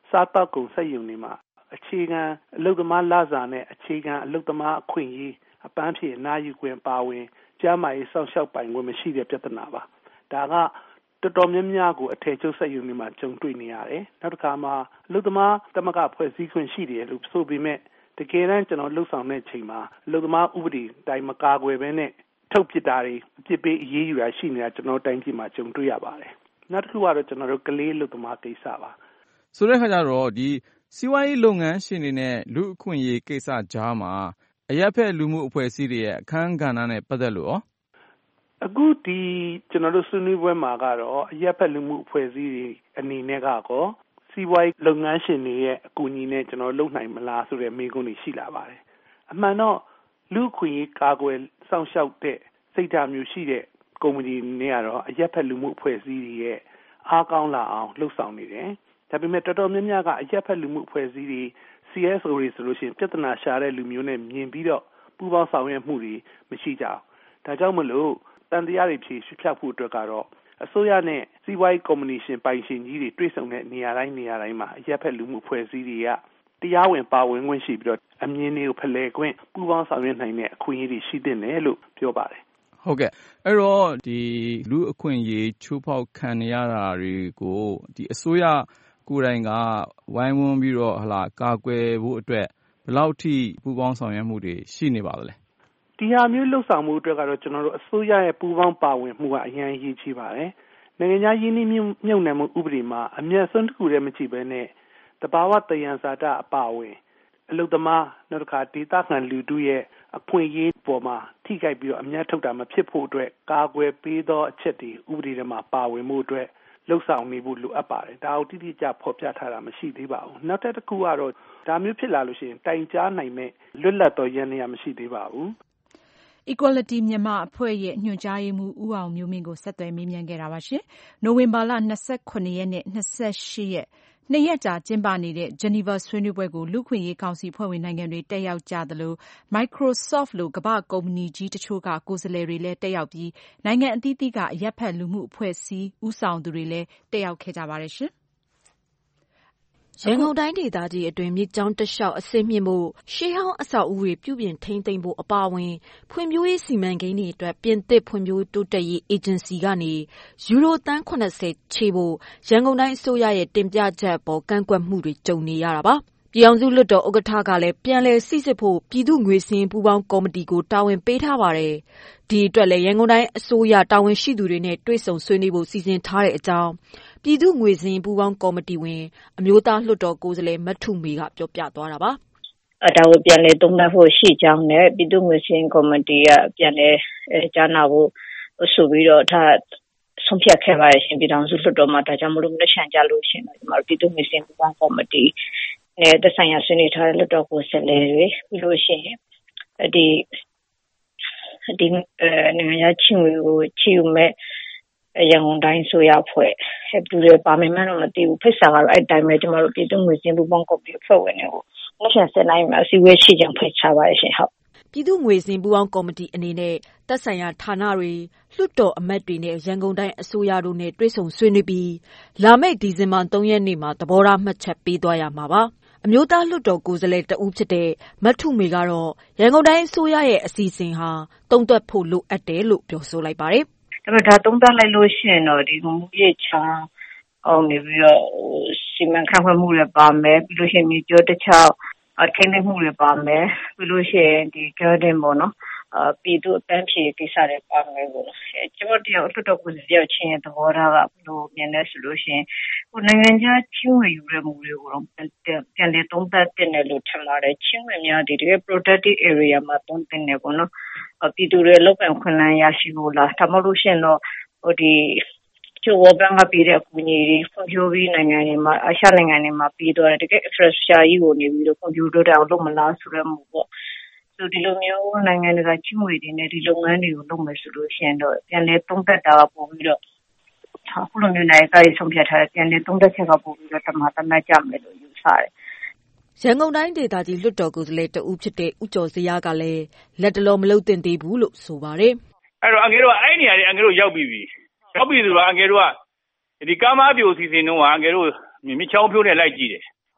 စားတောက်ကုန်စက်ရုံတွေမှာအခြေခံအလုပ်သမားလစာနဲ့အခြေခံအလုပ်သမားအခွင့်အရေးအပန်းဖြေအနားယူခွင့်ပါဝင်ကျန်းမာရေးစောင့်ရှောက်ပိုင်ခွင့်မရှိတဲ့ပြဿနာပါဒါကတော်တော်များများကိုအထည်ချုပ်စက်ရုံတွေမှာကြုံတွေ့နေရတယ်နောက်တစ်ခါမှာအလုပ်သမားသမဂ္ဂဖွဲ့စည်းခွင့်ရှိတယ်လို့ဆိုပေမဲ့တကယ်တမ်းကျွန်တော်လှုပ်ဆောင်တဲ့ချိန်မှာအလုပ်သမားဥပဒေတိုင်းမကာကွယ်ဘဲနဲ့ထုတ်ပစ်တာတွေအပြစ်ပေးအရေးယူတာရှိနေတာကျွန်တော်တိုင်းပြည်မှာကြုံတွေ့ရပါတယ်နောက်တစ်ခုကတော့ကျွန်တော်တို့ကလေးအလုပ်သမားကိစ္စပါဆိုတဲ့ခါကျတော့ဒီစီးပွားရေးလုပ်ငန်းရှင်တွေနဲ့လူအခွင့်အရေးကိစ္စကြားမှာအရပ်ဖက်လူမှုအဖွဲ့အစည်းတွေရဲ့အခန်းကဏ္ဍနဲ့ပတ်သက်လို့ရောအခုဒီကျွန်တော်တို့ဆွေးနွေးပွဲမှာကတော့အရပ်ဖက်လူမှုအဖွဲ့အစည်းတွေအနေနဲ့ကတော့စီးပွားရေးလုပ်ငန်းရှင်တွေရဲ့အကူအညီနဲ့ကျွန်တော်လုပ်နိုင်မလားဆိုတဲ့မေးခွန်းတွေရှိလာပါတယ်အမှန်တော့လူအခွင့်အရေးကာကွယ်စောင့်ရှောက်တဲ့စိတ်ဓာတ်မျိုးရှိတဲ့ကုမ္ပဏီတွေနဲ့ကတော့အရပ်ဖက်လူမှုအဖွဲ့အစည်းတွေရဲ့အားကောင်းလာအောင်လှုပ်ဆောင်နေတယ်ဒါပေမဲ့တော်တော်များများကအရက်ဖက်လူမှုအဖွဲ့အစည်းတွေ C S O တွေဆိုလို့ရှိရင်ပြဿနာရှာတဲ့လူမျိုးနဲ့မြင်ပြီးတော့ပူးပေါင်းဆောင်ရွက်မှုတွေမရှိကြဘူး။ဒါကြောင့်မလို့တန်တရားတွေဖြေရှင်းဖြတ်ဖို့အတွက်ကတော့အစိုးရနဲ့စီးပွားရေးကော်မရှင်ပိုင်ရှင်ကြီးတွေတွေ့ဆုံတဲ့နေရာတိုင်းနေရာတိုင်းမှာအရက်ဖက်လူမှုအဖွဲ့အစည်းတွေကတရားဝင်ပါဝင်ခွင့်ရှိပြီးတော့အမြင်တွေကိုဖလှယ်ခွင့်ပူးပေါင်းဆောင်ရွက်နိုင်တဲ့အခွင့်အရေးတွေရှိတဲ့နယ်လို့ပြောပါတယ်။ဟုတ်ကဲ့အဲ့တော့ဒီလူအခွင့်အရေးချိုးဖောက်ခံရတာတွေကိုဒီအစိုးရကိုယ်တိုင်ကဝိုင်းဝန်းပြီးတော့ဟလာကာကွယ်ဖို့အတွက်ဘယ်လောက်ထိပူးပေါင်းဆောင်ရွက်မှုတွေရှိနေပါသလဲဒီဟာမျိုးလှုပ်ဆောင်မှုအတွက်ကတော့ကျွန်တော်တို့အစိုးရရဲ့ပူးပေါင်းပါဝင်မှုကအရင်အရေးကြီးပါတယ်နိုင်ငံခြားရင်းနှီးမြှုပ်နှံမှုဥပဒေမှာအမြတ်ဆုံးတစ်ခုတည်းမကြည့်ဘဲနဲ့တဘာဝတယံဇာတအပါအဝင်အလုပ်သမားနောက်တစ်ခါဒေသခံလူထုရဲ့အခွင့်အရေးပေါ်မှာထိခိုက်ပြီးတော့အမြတ်ထုတ်တာမဖြစ်ဖို့အတွက်ကာကွယ်ပေးသောအချက်တွေဥပဒေထဲမှာပါဝင်မှုအတွက်လှုပ်ဆောင်နေဖို့လိုအပ်ပါတယ်ဒါကိုတိတိကျဖော်ပြထားတာမရှိသေးပါဘူးနောက်တစ်ခုကတော့ဒါမျိုးဖြစ်လာလို့ရှိရင်တိုင်ကြားနိုင်မဲ့လွတ်လပ်သောရန်နေရာမရှိသေးပါဘူး Equality မြန်မာအဖွဲ့ရဲ့ညွှန်ကြားရေးမှူးဦးအောင်မျိုးမင်းကိုဆက်သွယ်မေးမြန်းခဲ့တာပါရှင်နိုဝင်ဘာလ၂၇ရက်နဲ့၂၈ရက်နှစ်ရက်ကြာကျင်းပနေတဲ့ Geneva ဆွေးနွေးပွဲကိုလူ့အခွင့်အရေးကောင်စီဖွဲ့ဝင်နိုင်ငံတွေတက်ရောက်ကြသလို Microsoft လိုကမ္ဘာ့ကုမ္ပဏီကြီးတချို့ကကိုယ်စားလှယ်တွေလည်းတက်ရောက်ပြီးနိုင်ငံအသီးသီးကအရပ်ဖက်လူမှုအဖွဲ့အစည်းဦးဆောင်သူတွေလည်းတက်ရောက်ခဲ့ကြပါတယ်ရှင်ရန်ကုန်တိုင်းဒေသကြီးအတွင်းမြစ်ကြောင်းတလျှောက်အဆင့်မြင့်ဖို့ရှေးဟောင်းအဆောက်အဦတွေပြုပြင်ထိန်းသိမ်းဖို့အပါအဝင်ဖွံ့ဖြိုးရေးစီမံကိန်းတွေအတွက်ပြင်သစ်ဖွံ့ဖြိုးတိုးတက်ရေးအေဂျင်စီကနေယူရိုသန်း၇၀ချေဖို့ရန်ကုန်တိုင်းအစိုးရရဲ့တင်ပြချက်အပေါ်ကန့်ကွက်မှုတွေကြုံနေရတာပါ။ပြည်အောင်စုလွှတ်တော်ဥက္ကဋ္ဌကလည်းပြန်လည်စိစစ်ဖို့ပြည်သူ့ငွေစင်းပူးပေါင်းကော်မတီကိုတာဝန်ပေးထားပါတယ်။ဒီအတွက်လည်းရန်ကုန်တိုင်းအစိုးရတာဝန်ရှိသူတွေနဲ့တွေ့ဆုံဆွေးနွေးဖို့စီစဉ်ထားတဲ့အကြောင်းပြည်သူ့ငွေစင်းပူးပေါင်းကော်မတီဝင်အမျိုးသားလွှတ်တော်ကိုယ်စားလှယ်မထုမေကပြောပြသွားတာပါ။အဲဒါကိုပြန်လည်သုံးသပ်ဖို့ရှိကြောင်းနဲ့ပြည်သူ့ငွေစင်းကော်မတီကပြန်လည်ကြားနာဖို့ဆိုပြီးတော့ထားဆုံးဖြတ်ခဲ့ပါတယ်ရှင်ပြည်ထောင်စုလွှတ်တော်မှာဒါကြောင့်မလို့လက်ခံကြလို့ရှင်ဒီမှာပြည်သူ့ငွေစင်းပူးပေါင်းကော်မတီနဲ့သက်ဆိုင်ရာဆွေးနွေးထားတဲ့လွှတ်တော်ကိုယ်စားလှယ်တွေပြီးလို့ရှိရင်ဒီဒီနိုင်ငံချင်းကိုချီယူမဲ့ရန်ကုန်တိုင်းဆိုရဖွဲ့ဟဲ့တူရပါမယ်မလို့မသိဘူးဖိတ်စာကတော့အဲ့တိုင်းပဲကျမတို့ပြည်သူ့ငွေစင်းပူးပေါင်းကော်မတီဖွဲ့ဝင်တွေကိုလက်ခံဆက်နိုင်မှာအစည်းအဝေးရှိကြဖိတ်ချပါရရှင်ဟုတ်ပြည်သူ့ငွေစင်းပူးပေါင်းကော်မတီအနေနဲ့သက်ဆိုင်ရာဌာနတွေလွှတ်တော်အမတ်တွေနဲ့ရန်ကုန်တိုင်းအစိုးရတို့နဲ့တွေ့ဆုံဆွေးနွေးပြီးလာမယ့်ဒီဇင်ဘာ၃ရက်နေ့မှာသဘောထားမှတ်ချက်ပေးသွားရမှာပါအမျိုးသားလွှတ်တော်ကိုယ်စားလှယ်တဦးဖြစ်တဲ့မထုမေကတော့ရန်ကုန်တိုင်းအစိုးရရဲ့အစီအစဉ်ဟာတုံ့တက်ဖို့လိုအပ်တယ်လို့ပြောဆိုလိုက်ပါတယ်။ဒါပေမဲ့ဒါတုံ့တက်လိုက်လို့ရှိရင်တော့ဒီမူရေးချာအောင်နေပြီးတော့စီမံခန့်ခွဲမှုတွေပါမယ်ပြီးလို့ရှိရင်မြေကျော်တစ်ချောင်းအထင်းမှုတွေပါမယ်ပြီးလို့ရှိရင်ဒီ garden ပေါ့နော်အပြည်သူအပန်းဖြေကိစ္စတွေပါမယ်ပေါ့အဲကျွန်တော်တရားလွှတ်တော်ကိုယ်စားလှယ်ချင်းရဲ့သဘောထားကဘယ်လိုမြင်လဲဆိုလို့ရှိရင်ဟိုနိုင်ငံခြားချင်းဝင်ယူရမှုတွေကိုတော့ပြန်လည်သုံးသပ်တင်တယ်လို့ထင်ပါတယ်ချင်းဝင်များဒီတကယ် protected area မှာသုံးတင်တယ်ပေါ့နော်ပြည်သူတွေလောက်ကန်ခွင့်လန်းရရှိဖို့လားဒါမှမဟုတ်ရှင်တော့ဟိုဒီချိုးဝဘန်ကပြည်တဲ့အကူအညီတွေဖွံ့ဖြိုးပြီးနိုင်ငံတွေမှာအာရှနိုင်ငံတွေမှာပြည်တော်တယ်တကယ် infrastructure ကြီးကိုနေပြီးတော့ကွန်ပျူတာတောင်လုပ်မလားဆိုရမှုပေါ့ဆိုဒီလိုမျိုးနိုင်ငံတွေကချင်းဝင်တွေနဲ့ဒီလုပ်ငန်းတွေကိုလုပ်မယ်ဆိုလို့ရှိရင်တော့ပြန်လည်သုံးသပ်တာပို့ပြီးတော့အခုလိုမျိုးနိုင်ကားဆုံးဖြတ်ထားတဲ့ပြန်လည်သုံးသပ်ချက်ကပို့ပြီးတော့တမန်တမတ်ကြမယ်လို့ယူဆတယ်ရန်ကုန်တိုင်းဒေသကြီးလွှတ်တော်ကိုယ်စားလှယ်တဦးဖြစ်တဲ့ဦးကျော်စရာကလည်းလက်တလုံးမလုံတင်သေးဘူးလို့ဆိုပါတယ်အဲ့တော့အငယ်တို့ကအဲ့နေရာတွေအငယ်တို့ရောက်ပြီပြီရောက်ပြီဆိုတော့အငယ်တို့ကဒီကားမပြိုစီစဉ်တော့အငယ်တို့မြချောင်းဖြိုးနဲ့လိုက်ကြည့်တယ်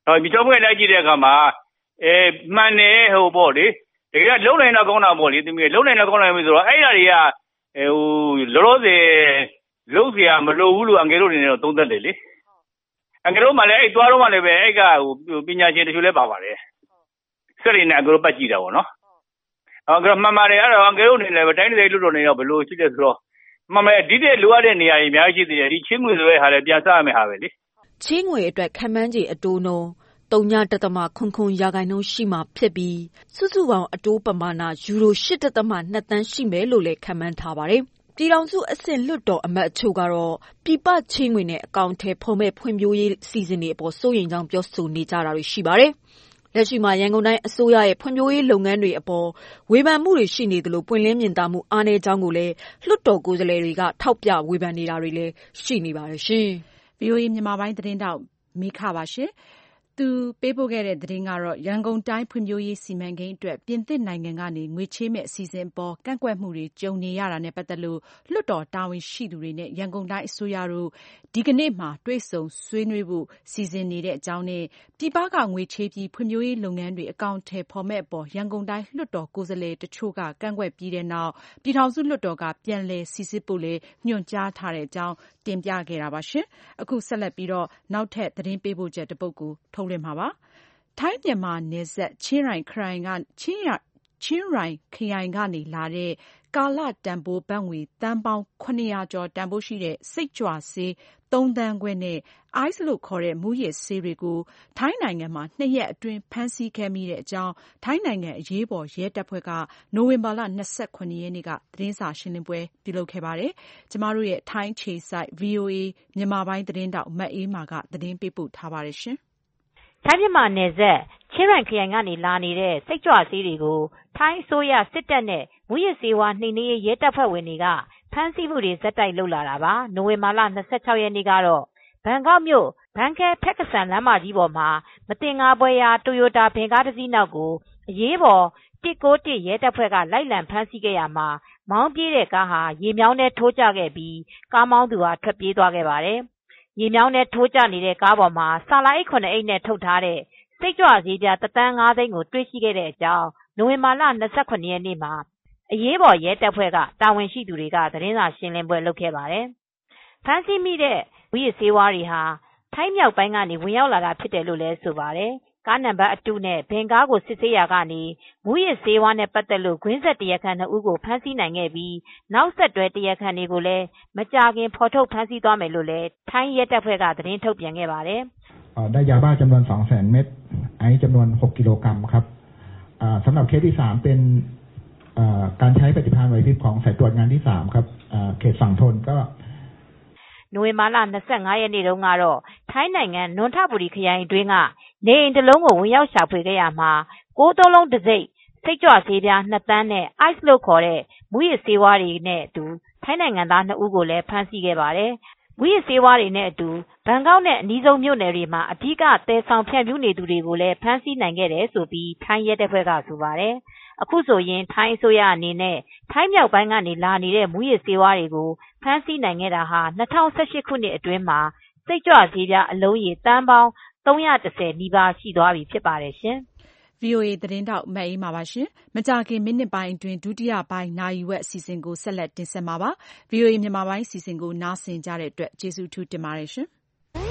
တော့မြေချောင်းဘွဲလိုက်ကြည့်တဲ့အခါမှာအဲမှန်တယ်ဟိုပေါ့လေတကယ်လုံးနိုင်တော့ကောင်းတာပေါ့လေသူမျိုးလုံးနိုင်တော့ကောင်းနိုင်ပြီဆိုတော့အဲ့ဓာတွေကဟိုလောလောဆယ်လုံးเสียမလိုဘူးလို့အငယ်တို့နေတော့သုံးသက်တယ်လေအငယ်တို့မှလည်းအဲ့သွားတော့မှလည်းပဲအဲ့ကဟိုပညာရှင်တချို့လည်းပါပါတယ်စက်ရည်နဲ့အငယ်တို့ပတ်ကြည့်တာပေါ့နော်အငယ်မှန်ပါတယ်အဲ့တော့အငယ်တို့နေလည်းတိုင်းတိုင်းလွတ်တော်နေတော့ဘယ်လိုရှိတယ်ဆိုတော့မှန်မယ်ဒီတဲ့လိုအပ်တဲ့နေရာကြီးအများကြီးရှိသေးတယ်ဒီချင်းငွေဆိုတဲ့ဟာလည်းပြန်စားရမယ်ဟာပဲလေချင်းငွေအတွက်ခံမှန်းခြေအတိုးနှုန်းသုံးဒသမခုနှစ်ရာခိုင်နှုန်းရှိမှဖြစ်ပြီးစုစုပေါင်းအတိုးပမာဏယူရိုရှစ်ဒသမနှစ်သန်းရှိမယ်လို့လည်းခန့်မှန်းထားပါတယ်။ပြည်ထောင်စုအဆင့်လွှတ်တော်အမတ်အချို့ကတော့ပြည်ပချင်းငွေနဲ့အကောင့်ထဲဖော်မဲ့ဖွံ့ဖြိုးရေးစီစဉ်တွေအပေါ်စိုးရိမ်ကြောင်းပြောဆိုနေကြတာတွေရှိပါတယ်။လက်ရှိမှာရန်ကုန်တိုင်းအစိုးရရဲ့ဖွံ့ဖြိုးရေးလုပ်ငန်းတွေအပေါ်ဝေဖန်မှုတွေရှိနေသလိုပွင့်လင်းမြင်သာမှုအားနည်းကြောင်းကိုလည်းလွှတ်တော်ကိုယ်စားလှယ်တွေကထောက်ပြဝေဖန်နေတာတွေလည်းရှိနေပါတယ်ရှင်။ ဗွီအိုအေ မြန်မာပိုင်းသတင်းတောက်မိခပါရှင်။သူပေးပို့ခဲ့တဲ့သတင်းကတော့ရန်ကုန်တိုင်းဖွံ့ဖြိုးရေးစီမံကိန်းအတွက်ပြင်သစ်နိုင်ငံကနေငွေချေးမဲ့အစီအစဉ်ပေါ်ကန့်ကွက်မှုတွေကြုံနေရတာနဲ့ပတ်သက်လို့လွှတ်တော်တာဝန်ရှိသူတွေနဲ့ရန်ကုန်တိုင်းအစိုးရတို့ဒီကနေ့မှတွေ့ဆုံဆွေးနွေးဖို့စီစဉ်နေတဲ့အကြောင်းနဲ့ပြည်ပကငွေချေးပြီးဖွံ့ဖြိုးရေးလုပ်ငန်းတွေအကောင့်ထဲပေါ်မဲ့အပေါ်ရန်ကုန်တိုင်းလွှတ်တော်ကိုယ်စားလှယ်တချို့ကကန့်ကွက်ပြီးတဲ့နောက်ပြည်ထောင်စုလွှတ်တော်ကပြန်လည်စိစစ်ဖို့လည်းညွှန်ကြားထားတဲ့အကြောင်းတင်ပြခဲ့တာပါရှင်။အခုဆက်လက်ပြီးတော့နောက်ထပ်သတင်းပေးပို့ချက်တစ်ပုဒ်ကိုထုတ်လွှင့်မှာပါ။ထိုင်းမြန်မာနယ်စပ်ချင်းရိုင်ခရိုင်ကချင်းရချင်းရိုင်ခရိုင်ကနေလာတဲ့ကာလတန်ဖိုးဘတ်ငွေတန်ပေါင်းခုနှစ်ရာကျော်တန်ဖိုးရှိတဲ့စိတ်ကြွဆေးသုံးသန်းခွဲနဲ့ ice လို့ခေါ်တဲ့မူးယစ်ဆေးတွေကိုထိုင်းနိုင်ငံမှာနှစ်ရက်အတွင်းဖမ်းဆီးခဲ့မိတဲ့အကြောင်းထိုင်းနိုင်ငံအရေးပေါ်ရဲတပ်ဖွဲ့ကနိုဝင်ဘာလ၂၇ရက်နေ့ကသတင်းစာရှင်းလင်းပွဲပြုလုပ်ခဲ့ပါတယ်။ကျမတို့ရဲ့ထိုင်းခြေစိုက် ဗွီအိုအေမြန်မာပိုင်းသတင်းတောက်မအေးမာကသတင်းပေးပို့ထားပါတယ်ရှင်။ထိုင်းမြန်မာနယ်စပ်ချင်းရိုင်ခရိုင်ကနေလာနေတဲ့စိတ်ကြွဆေးတွေကိုထိုင်းအစိုးရစစ်တပ်နဲ့မူးယစ်ဆေးဝါးနှိမ်နင်းရေးရဲတပ်ဖွဲ့ဝင်တွေကဖမ်းဆီးမှုတွေဇက်တိုက်လုပ်လာတာပါ။နိုဝင်ဘာလ၂၆ရက်နေ့ကတော့ဘန်ကောက်မြို့ဘန်ခဲဖက်ကစန်လမ်းမကြီးပေါ်မှာမသင်္ကာဖွယ်ရာတိုယိုတာဘင်ကားတစ်စီးနောက်ကိုအရေးပေါ်၁၉၁ရဲတပ်ဖွဲ့ကလိုက်လံဖမ်းဆီးခဲ့ရမှာမောင်းပြေးတဲ့ကားဟာရေမြောင်းထဲထိုးကျခဲ့ပြီးကားမောင်းသူဟာထွက်ပြေးသွားခဲ့ပါတယ်။ရေမြောင်းထဲထိုးကျနေတဲ့ကားပေါ်မှာဆာလာအိတ်ခုနှစ်အိတ်နဲ့ထုတ်ထားတဲ့စိတ်ကြွဆေးပြားတစ်သန်းငါးသိန်းကိုတွေ့ရှိခဲ့တဲ့အကြောင်းနိုဝင်ဘာလ၂၇ရက်နေ့မှာအရေးပေါ်ရဲတပ်ဖွဲ့ကတာဝန်ရှိသူတွေကသတင်းစာရှင်းလင်းပွဲလုပ်ခဲ့ပါတယ်။ဖမ်းဆီးမိတဲ့မူးယစ်ဆေးဝါးတွေဟာထိုင်းမြောက်ပိုင်းကနေဝင်ရောက်လာတာဖြစ်တယ်လို့လည်းဆိုပါတယ်။ကားနံပါတ်အတုနဲ့ဘင်ကားကိုစစ်ဆေးရာကနေမူးယစ်ဆေးဝါးနဲ့ပတ်သက်လို့ဂွင်းဆက်တရားခံနှစ်ဦးကိုဖမ်းဆီးနိုင်ခဲ့ပြီးနောက်ဆက်တွဲတရားခံတွေကိုလည်းမကြာခင်ဖော်ထုတ်ဖမ်းဆီးသွားမယ်လို့လည်းထိုင်းရဲတပ်ဖွဲ့ကသတင်းထုတ်ပြန်ခဲ့ပါတယ်။ได้ยาบ้าจำนวน สองแสน เม็ดไอซ์จำนวน หก กิโลกรัมครับสำหรับเคสที่สามเป็นการใช้ปฏิภาณไหวพริบของสายตรวจงานที่สามครับเขตฝั่งทนก็နိုဝင်ဘာလ၂၅ရက်နေ့တုန်းကတော့ထိုင်းနိုင်ငံနွန်ထဘူရီခရိုင်အတွင်းကနေအိမ်တစ်လုံးကိုဝင်ရောက်ရှာဖွေခဲ့ရမှာကိုးသုံးလုံးတစ်စိတ်စိတ်ကြွဆေးပြားနှစ်သန်းနဲ့ ice လို့ခေါ်တဲ့မူးယစ်ဆေးဝါးတွေနဲ့အတူထိုင်းနိုင်ငံသားနှစ်ဦးကိုလည်းဖမ်းဆီးခဲ့ပါတယ်။မူးယစ်ဆေးဝါးတွေနဲ့အတူဘန်ကောက်နဲ့အနီးဆုံးမြို့နယ်တွေမှာအဓိကသယ်ဆောင်ဖြန့်ဖြူးနေသူတွေကိုလည်းဖမ်းဆီးနိုင်ခဲ့တယ်ဆိုပြီးထိုင်းရဲတပ်ဖွဲ့ကဆိုပါတယ်။အခုဆိုရင်ထိုင်းအစိုးရအနေနဲ့ထိုင်းမြောက်ပိုင်းကနေလာနေတဲ့မူးယစ်ဆေးဝါးတွေကိုဖမ်းဆီးနိုင်ခဲ့တာဟာ၂၀၁၈ခုနှစ်အတွင်းမှာစိတ်ကြွဆေးပြားအလုံးရေတန်ပေါင်းသုံးရာ၁၀နီးပါးရှိသွားပြီဖြစ်ပါတယ်ရှင်။ ဗွီအိုအေသတင်းတောက်မအေးမာပါရှင်။မကြာခင်မိနစ်ပိုင်းအတွင်းဒုတိယပိုင်းနာရီဝက်အစီအစဉ်ကိုဆက်လက်တင်ဆက်မှာပါ။ ဗွီအိုအေမြန်မာပိုင်းအစီအစဉ်ကိုနားဆင်ကြတဲ့အတွက်ကျေးဇူးထူးတင်ပါတယ်ရှင်။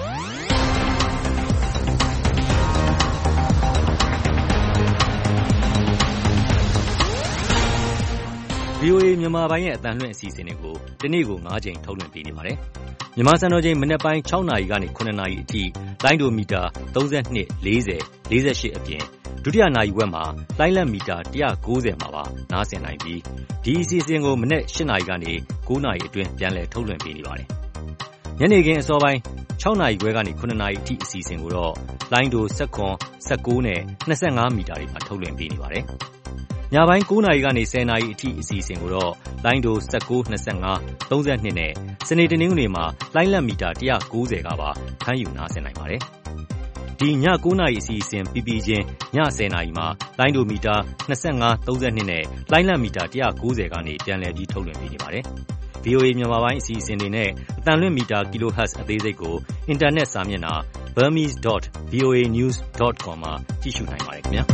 ဗွီအိုအေမြန်မာပိုင်းရဲ့အသံလွှင့်အစီအစဉ်တွေကိုဒီနေ့ကို၅ကြိမ်ထုတ်လွှင့်ပေးနေပါတယ်။မြန်မာစံတော်ချိန်မနက်ပိုင်း၆နာရီကနေ၇နာရီအထိလိုင်းဒိုမီတာ၃၂ ၄၀ ၄၈အပြင်ဒုတိယနာရီဝက်မှာလိုင်းလက်မီတာ၁၉၀မှာပါနားဆင်နိုင်ပြီးဒီအစီအစဉ်ကိုမနက်၈နာရီကနေ၉နာရီအတွင်းပြန်လည်ထုတ်လွှင့်ပေးနေပါတယ်။ညနေခင်းအစောပိုင်း၆နာရီခွဲကနေ၇နာရီအထိအစီအစဉ်ကိုတော့လိုင်းဒို၁၇ ၁၉နဲ့၂၅မီတာတွေမှာထုတ်လွှင့်ပေးနေပါတယ်။ညပိုင်း၉နာရီကနေ၁၀နာရီအထိအစီအစဉ်ကိုတော့လိုင်းဒို၁၉ ၂၅ ၃၂နဲ့စနေတနင်္ဂနွေမှာလိုင်းလက်မီတာ၁၉၀ကပါဖမ်းယူနားဆင်နိုင်ပါတယ်။ဒီည၉နာရီအစီအစဉ်ပြီးပြီးချင်းည၁၀နာရီမှာလိုင်းဒိုမီတာ၂၅ ၃၂နဲ့လိုင်းလက်မီတာ၁၉၀ကနေပြန်လည်ပြီးထုတ်လွှင့်ပေးနေပါတယ်။ဗွီအိုအေမြန်မာပိုင်းအစီအစဉ်တွေနဲ့အသံလွှင့်မီတာကီလိုဟတ်အသေးစိတ်ကိုအင်တာနက်စာမျက်နှာ burmese dot v o a news dot com မှာကြည့်ရှုနိုင်ပါတယ်ခင်ဗျာ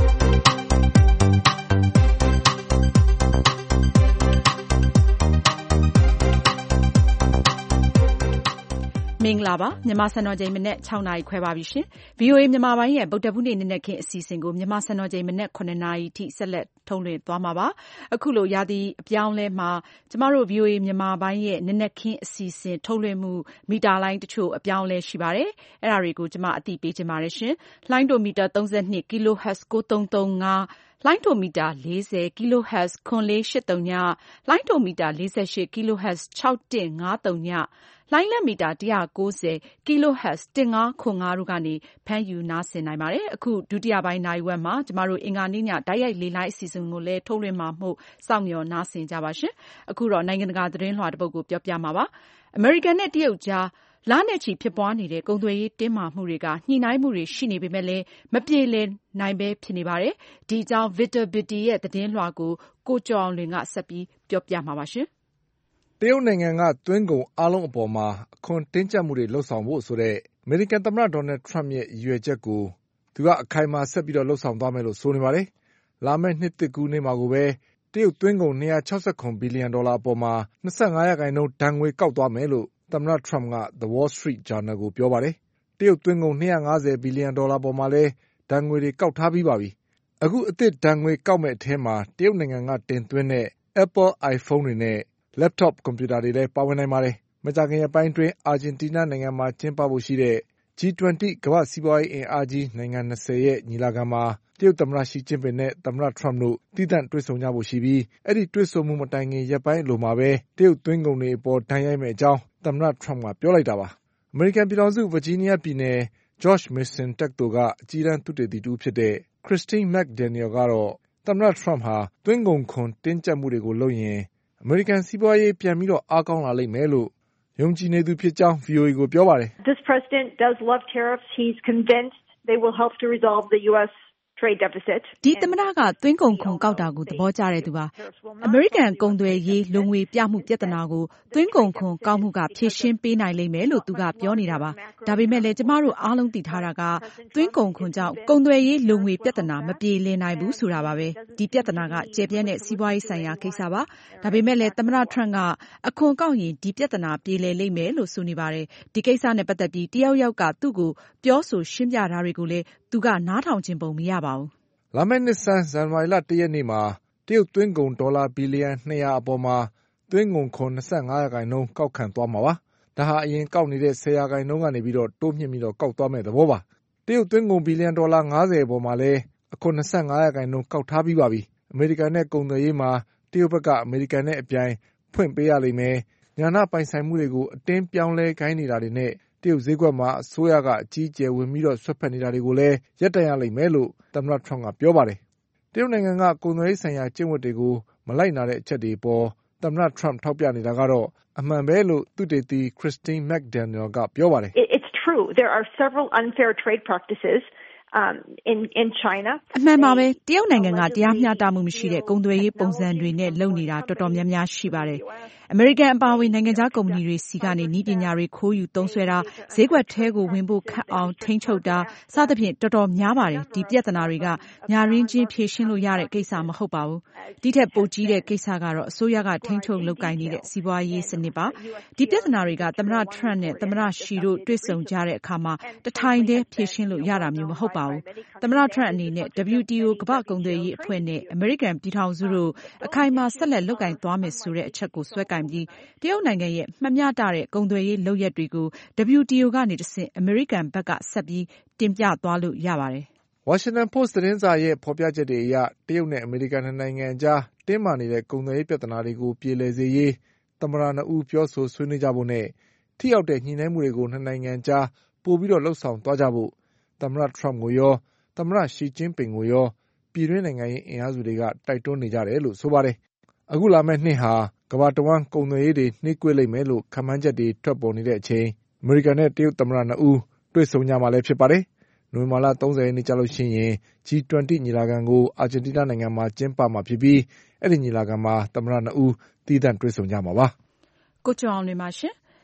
မင်္ဂလာပါမြန်မာစံတော်ချိန်မနေ့၆နာရီခွဲပါပြီရှင် ဗွီအိုအေ မြန်မာပိုင်းရဲ့ဗုဒ္ဓဘူးနေ့နေ့နဲ့ခင်းအစီအစဉ်ကိုမြန်မာစံတော်ချိန်မနေ့ခုနှစ်နာရီထိဆက်လက်ထုတ်လွှင့်သွားမှာပါအခုလိုရာသီအပြောင်းလဲမှာကျမတို့ ဗွီအိုအေ မြန်မာပိုင်းရဲ့နေ့နဲ့ခင်းအစီအစဉ်ထုတ်လွှင့်မှုမီတာလိုင်းတချို့အပြောင်းလဲရှိပါတယ်အဲ့ဒါတွေကိုကျမအသိပေးချင်ပါတယ်ရှင်လိုင်းဒိုမီတာသုံး၂ kilohertz ၉၃၃၅လိုင်းဒိုမီတာ၄၀ kilohertz ခွန်လေး၈၃ညလိုင်းဒိုမီတာ၄၈ kilohertz ၆၁၅၃ညလိုင်းလက်မီတာ၁၉၀ kilohertz ၁၅ခွန်၅တို့ကနေဖမ်းယူနားဆင်နိုင်ပါတယ်အခုဒုတိယပိုင်းနိုင်ဝက်မှာကျမတို့အင်္ဂါနေ့ညတိုက်ရိုက်လေလိုင်းအစီအစဉ်ကိုလည်းထုတ်လွှင့်မှာမို့စောင့်မျှော်နားဆင်ကြပါရှင်အခုတော့နိုင်ငံတကာသတင်းလွှာတစ်ပုဒ်ကိုပြောပြမှာပါအမေရိကန်နဲ့တရုတ်ကြားလနဲ့ချီဖြစ်ပွားနေတဲ့ကုန်သွယ်ရေးတင်းမာမှုတွေကညှိနှိုင်းမှုတွေရှိနေပေမဲ့လည်းမပြေလည်နိုင်ပဲဖြစ်နေပါတယ်ဒီအကြောင်း Victor Bitty ရဲ့သတင်းလွှာကိုကိုကျော်အောင်လွင်ကဆက်ပြီးပြောပြမှာပါရှင်တရုတ်နိုင်ငံကသွင်းကုန်အားလုံးအပေါ်မှာအခွန်တင်းကျပ်မှုတွေလှုပ်ဆောင်ဖို့ဆိုတဲ့အမေရိကန်သမ္မတဒေါ်နယ်ထရမ့်ရဲ့ရည်ရွယ်ချက်ကိုသူကအခိုင်အမာဆက်ပြီးလှုပ်ဆောင်သွားမယ်လို့ဆိုနေပါတယ်။လာမယ့်နှစ်သစ်ကူးနေ့မှာကိုပဲတရုတ်သွင်းကုန်၂၆၇ဘီလီယံဒေါ်လာအပေါ်မှာ၂၅ရာခိုင်နှုန်းဒဏ်ငွေကောက်သွားမယ်လို့သမ္မတထရမ့်က The Wall Street Journal ကိုပြောပါတယ်။တရုတ်သွင်းကုန်၂၅၀ဘီလီယံဒေါ်လာပေါ်မှာလည်းဒဏ်ငွေတွေကောက်ထားပြီးပါပြီ။အခုအသစ်ဒဏ်ငွေကောက်မဲ့အထဲမှာတရုတ်နိုင်ငံကတင်သွင်းတဲ့ Apple iPhone တွေနဲ့laptop ကွန်ပျူတာတွေလည်းပါဝင်နိုင်ပါတယ်။မကြာခင်ရက်ပိုင်းတွင်းအာဂျင်တီးနားနိုင်ငံမှာကျင်းပဖို့ရှိတဲ့ G ၂၀ ကမ္ဘာ့စီးပွားရေးအင်အားကြီးနိုင်ငံ၂၀ရဲ့ညီလာခံမှာတရုတ်သမ္မတရှီကျင်းပင်နဲ့သမ္မတထရမ့်တို့သီးသန့်တွေ့ဆုံကြဖို့ရှိပြီးအဲ့ဒီတွေ့ဆုံမှုမတိုင်ခင်ရက်ပိုင်းအလိုမှာပဲတရုတ်သွင်းကုန်တွေအပေါ်ဒဏ်ရိုက်မယ့်အကြောင်းသမ္မတထရမ့်ကပြောလိုက်တာပါ။အမေရိကန်ပြည်ထောင်စုဗာဂျီးနီးယားပြည်နယ် George Mason တက္ကသိုလ်ကအကြီးတန်းသုတေသီတဦးဖြစ်တဲ့ Christine McDaniel ကတော့သမ္မတထရမ့်ဟာသွင်းကုန်ခွန်တင်းကျပ်မှုတွေကိုလုပ်ရင်အမေရိကန်စီးပွားရေးပြန်ပြီးတော့အားကောင်းလာလိမ့်မယ်လို့ယုံကြည်နေသူဖြစ်ကြောင်း ဗွီအိုအေ ကိုပြောပါတယ်။ This president does love tariffs. He's convinced they will help to resolve the U S trade deficit. ဒီသမ္မတကသွင်းကုန်ခွန်ကောက်တာကိုသဘောကျတဲ့သူပါအမေရိကန်ကုန်သွယ်ရေးလုံငွေပြမှုပြဿနာကိုသွင်းကုန်ခွန်ကောက်မှုကဖြေရှင်းပေးနိုင်လိမ့်မယ်လို့သူကပြောနေတာပါဒါပေမဲ့လည်းကျမတို့အားလုံးသိထားတာကသွင်းကုန်ခွန်ကြောင့်ကုန်သွယ်ရေးလုံငွေပြဿနာမပြေလည်နိုင်ဘူးဆိုတာပါပဲဒီပြဿနာကကျေပြန့်တဲ့စီးပွားရေးဆိုင်ရာကိစ္စပါဒါပေမဲ့လည်းသမ္မတထရမ့်ကအခွန်ကောက်ရင်ဒီပြဿနာပြေလည်လိမ့်မယ်လို့ဆိုနေပါတယ်ဒီကိစ္စနဲ့ပတ်သက်ပြီးတယောက်ယောက်ကသူ့ကိုပြောဆိုရှင်းပြတာတွေကိုလည်းသူကနားထောင်ခြင်းပုံမရပါဘူးလာမယ့်နှစ်ဆန်းဇန်နဝါရီလ၁ရက်နေ့မှာတရုတ်သွင်းကုန်ဒေါ်လာဘီလီယံ၂၀၀အပေါ်မှာသွင်းကုန်ခွန်၂၅ရာခိုင်နှုန်းကောက်ခံသွားမှာပါ။ဒါဟာအရင်ကောက်နေတဲ့၁၀ရာခိုင်နှုန်းကနေပြီးတော့တိုးမြင့်ပြီးတော့ကောက်သွားမယ့်သဘောပါ။တရုတ်သွင်းကုန်ဘီလီယံဒေါ်လာ၅၀အပေါ်မှာလည်းအခွန်၂၅ရာခိုင်နှုန်းကောက်ထားပြီးပါပြီ။အမေရိကန်နဲ့ကုန်သွယ်ရေးမှာတရုတ်ဘက်ကအမေရိကန်နဲ့အပြိုင်ဖွင့်ပေးရလိမ့်မယ်။ညာဏပိုင်ဆိုင်မှုတွေကိုအတင်းပြောင်းလဲခိုင်းနေတာတွေနဲ့တရုတ်ဈေးကွက်မှာအစိုးရကအကြီးအကျယ်ဝင်ပြီးတော့ဆွတ်ဖက်နေတာတွေကိုလည်းရပ်တန့်ရလိမ့်မယ်လို့သမ္မတထရမ့်ကပြောပါတယ်။တရုတ်နိုင်ငံကကုန်သွယ်ရေးဆိုင်ရာကျင့်ဝတ်တွေကိုမလိုက်နာတဲ့အချက်တွေပေါ်သမ္မတထရမ့်ထောက်ပြနေတာကတော့အမှန်ပဲလို့သုတေသီ Christine McDaniel ကပြောပါတယ်။ It's true. There are several unfair trade practices um in in China အမှန်ပါပဲတရုတ်နိုင်ငံကတရားမျှတမှုမရှိတဲ့ကုန်သွယ်ရေးပုံစံတွေနဲ့လုပ်နေတာတော်တော်များများရှိပါတယ်အမေရိကန်အပါအဝင်နိုင်ငံခြားကုမ္ပဏီတွေစီကနေနည်းပညာတွေခိုးယူသုံးစွဲတာဈေးကွက်ထဲကိုဝင်ဖို့ခက်အောင်ထိန်းချုပ်တာစသဖြင့်တော်တော်များပါတယ်ဒီပြဿနာတွေကညာရင်းချင်းဖြေရှင်းလို့ရတဲ့ကိစ္စမဟုတ်ပါဘူးဒီထက်ပိုကြီးတဲ့ကိစ္စကတော့အစိုးရကထိန်းချုပ်လုပ်ကိုင်နေတဲ့စီးပွားရေးစနစ်ပါဒီပြဿနာတွေကသမ္မတထရမ့်နဲ့သမ္မတရှီတို့တွေ့ဆုံကြတဲ့အခါမှာတထိုင်တည်းဖြေရှင်းလို့ရတာမျိုးမဟုတ်ပါဘူးသမ္မတထရမ့်အနေနဲ့ W T O ကမ္ဘာ့ကုန်သွယ်ရေးအဖွဲ့နဲ့အမေရိကန်ပြည်ထောင်စုတို့အခိုင်အမာဆက်လက်လုပ်ကိုင်သွားမယ်ဆိုတဲ့အချက်ကိုဆွဲကိုင်ပြီးတရုတ်နိုင်ငံရဲ့မမျှတတဲ့ကုန်သွယ်ရေးလုပ်ရပ်တွေကို W T O ကနေတဆင့်အမေရိကန်ဘက်ကဆက်ပြီးတင်ပြသွားလို့ရပါတယ်။ Washington Post သတင်းစာရဲ့ဖော်ပြချက်တွေအရတရုတ်နဲ့အမေရိကန်နိုင်ငံကြားတင်းမာနေတဲ့ကုန်သွယ်ရေးပြဿနာတွေကိုပြေလည်စေရေးသမ္မတနှစ်ဦးပြောဆိုဆွေးနွေးကြဖို့နဲ့ထိရောက်တဲ့ညှိနှိုင်းမှုတွေကိုနှစ်နိုင်ငံကြားပိုပြီးတော့လှုပ်ဆောင်သွားကြဖို့သမ္မတထရမ့်ကိုရောသမ္မတရှီကျင်းပင်ကိုရောပြည်တွင်းနိုင်ငံရေးအင်အားစုတွေကတိုက်တွန်းနေကြတယ်လို့ဆိုပါတယ်။အခုလာမယ့်နှစ်ဟာကမ္ဘာတဝန်းကုန်သွယ်ရေးတွေနှေးကွေးလိမ့်မယ်လို့ခန့်မှန်းချက်တွေထွက်ပေါ်နေတဲ့အချိန်အမေရိကန်နဲ့တရုတ်သမ္မတနှစ်ဦးတွေ့ဆုံကြမှာလည်းဖြစ်ပါတယ်။နိုဝင်ဘာလ၃၀ရက်နေ့ကျလို့ရှိရင် G ၂၀ ညီလာခံကိုအာဂျင်တီးနားနိုင်ငံမှာကျင်းပမှာဖြစ်ပြီးအဲ့ဒီညီလာခံမှာသမ္မတနှစ်ဦးသီးသန့်တွေ့ဆုံကြမှာပါ။ကိုကျော်အောင်လွင်ပါရှင်။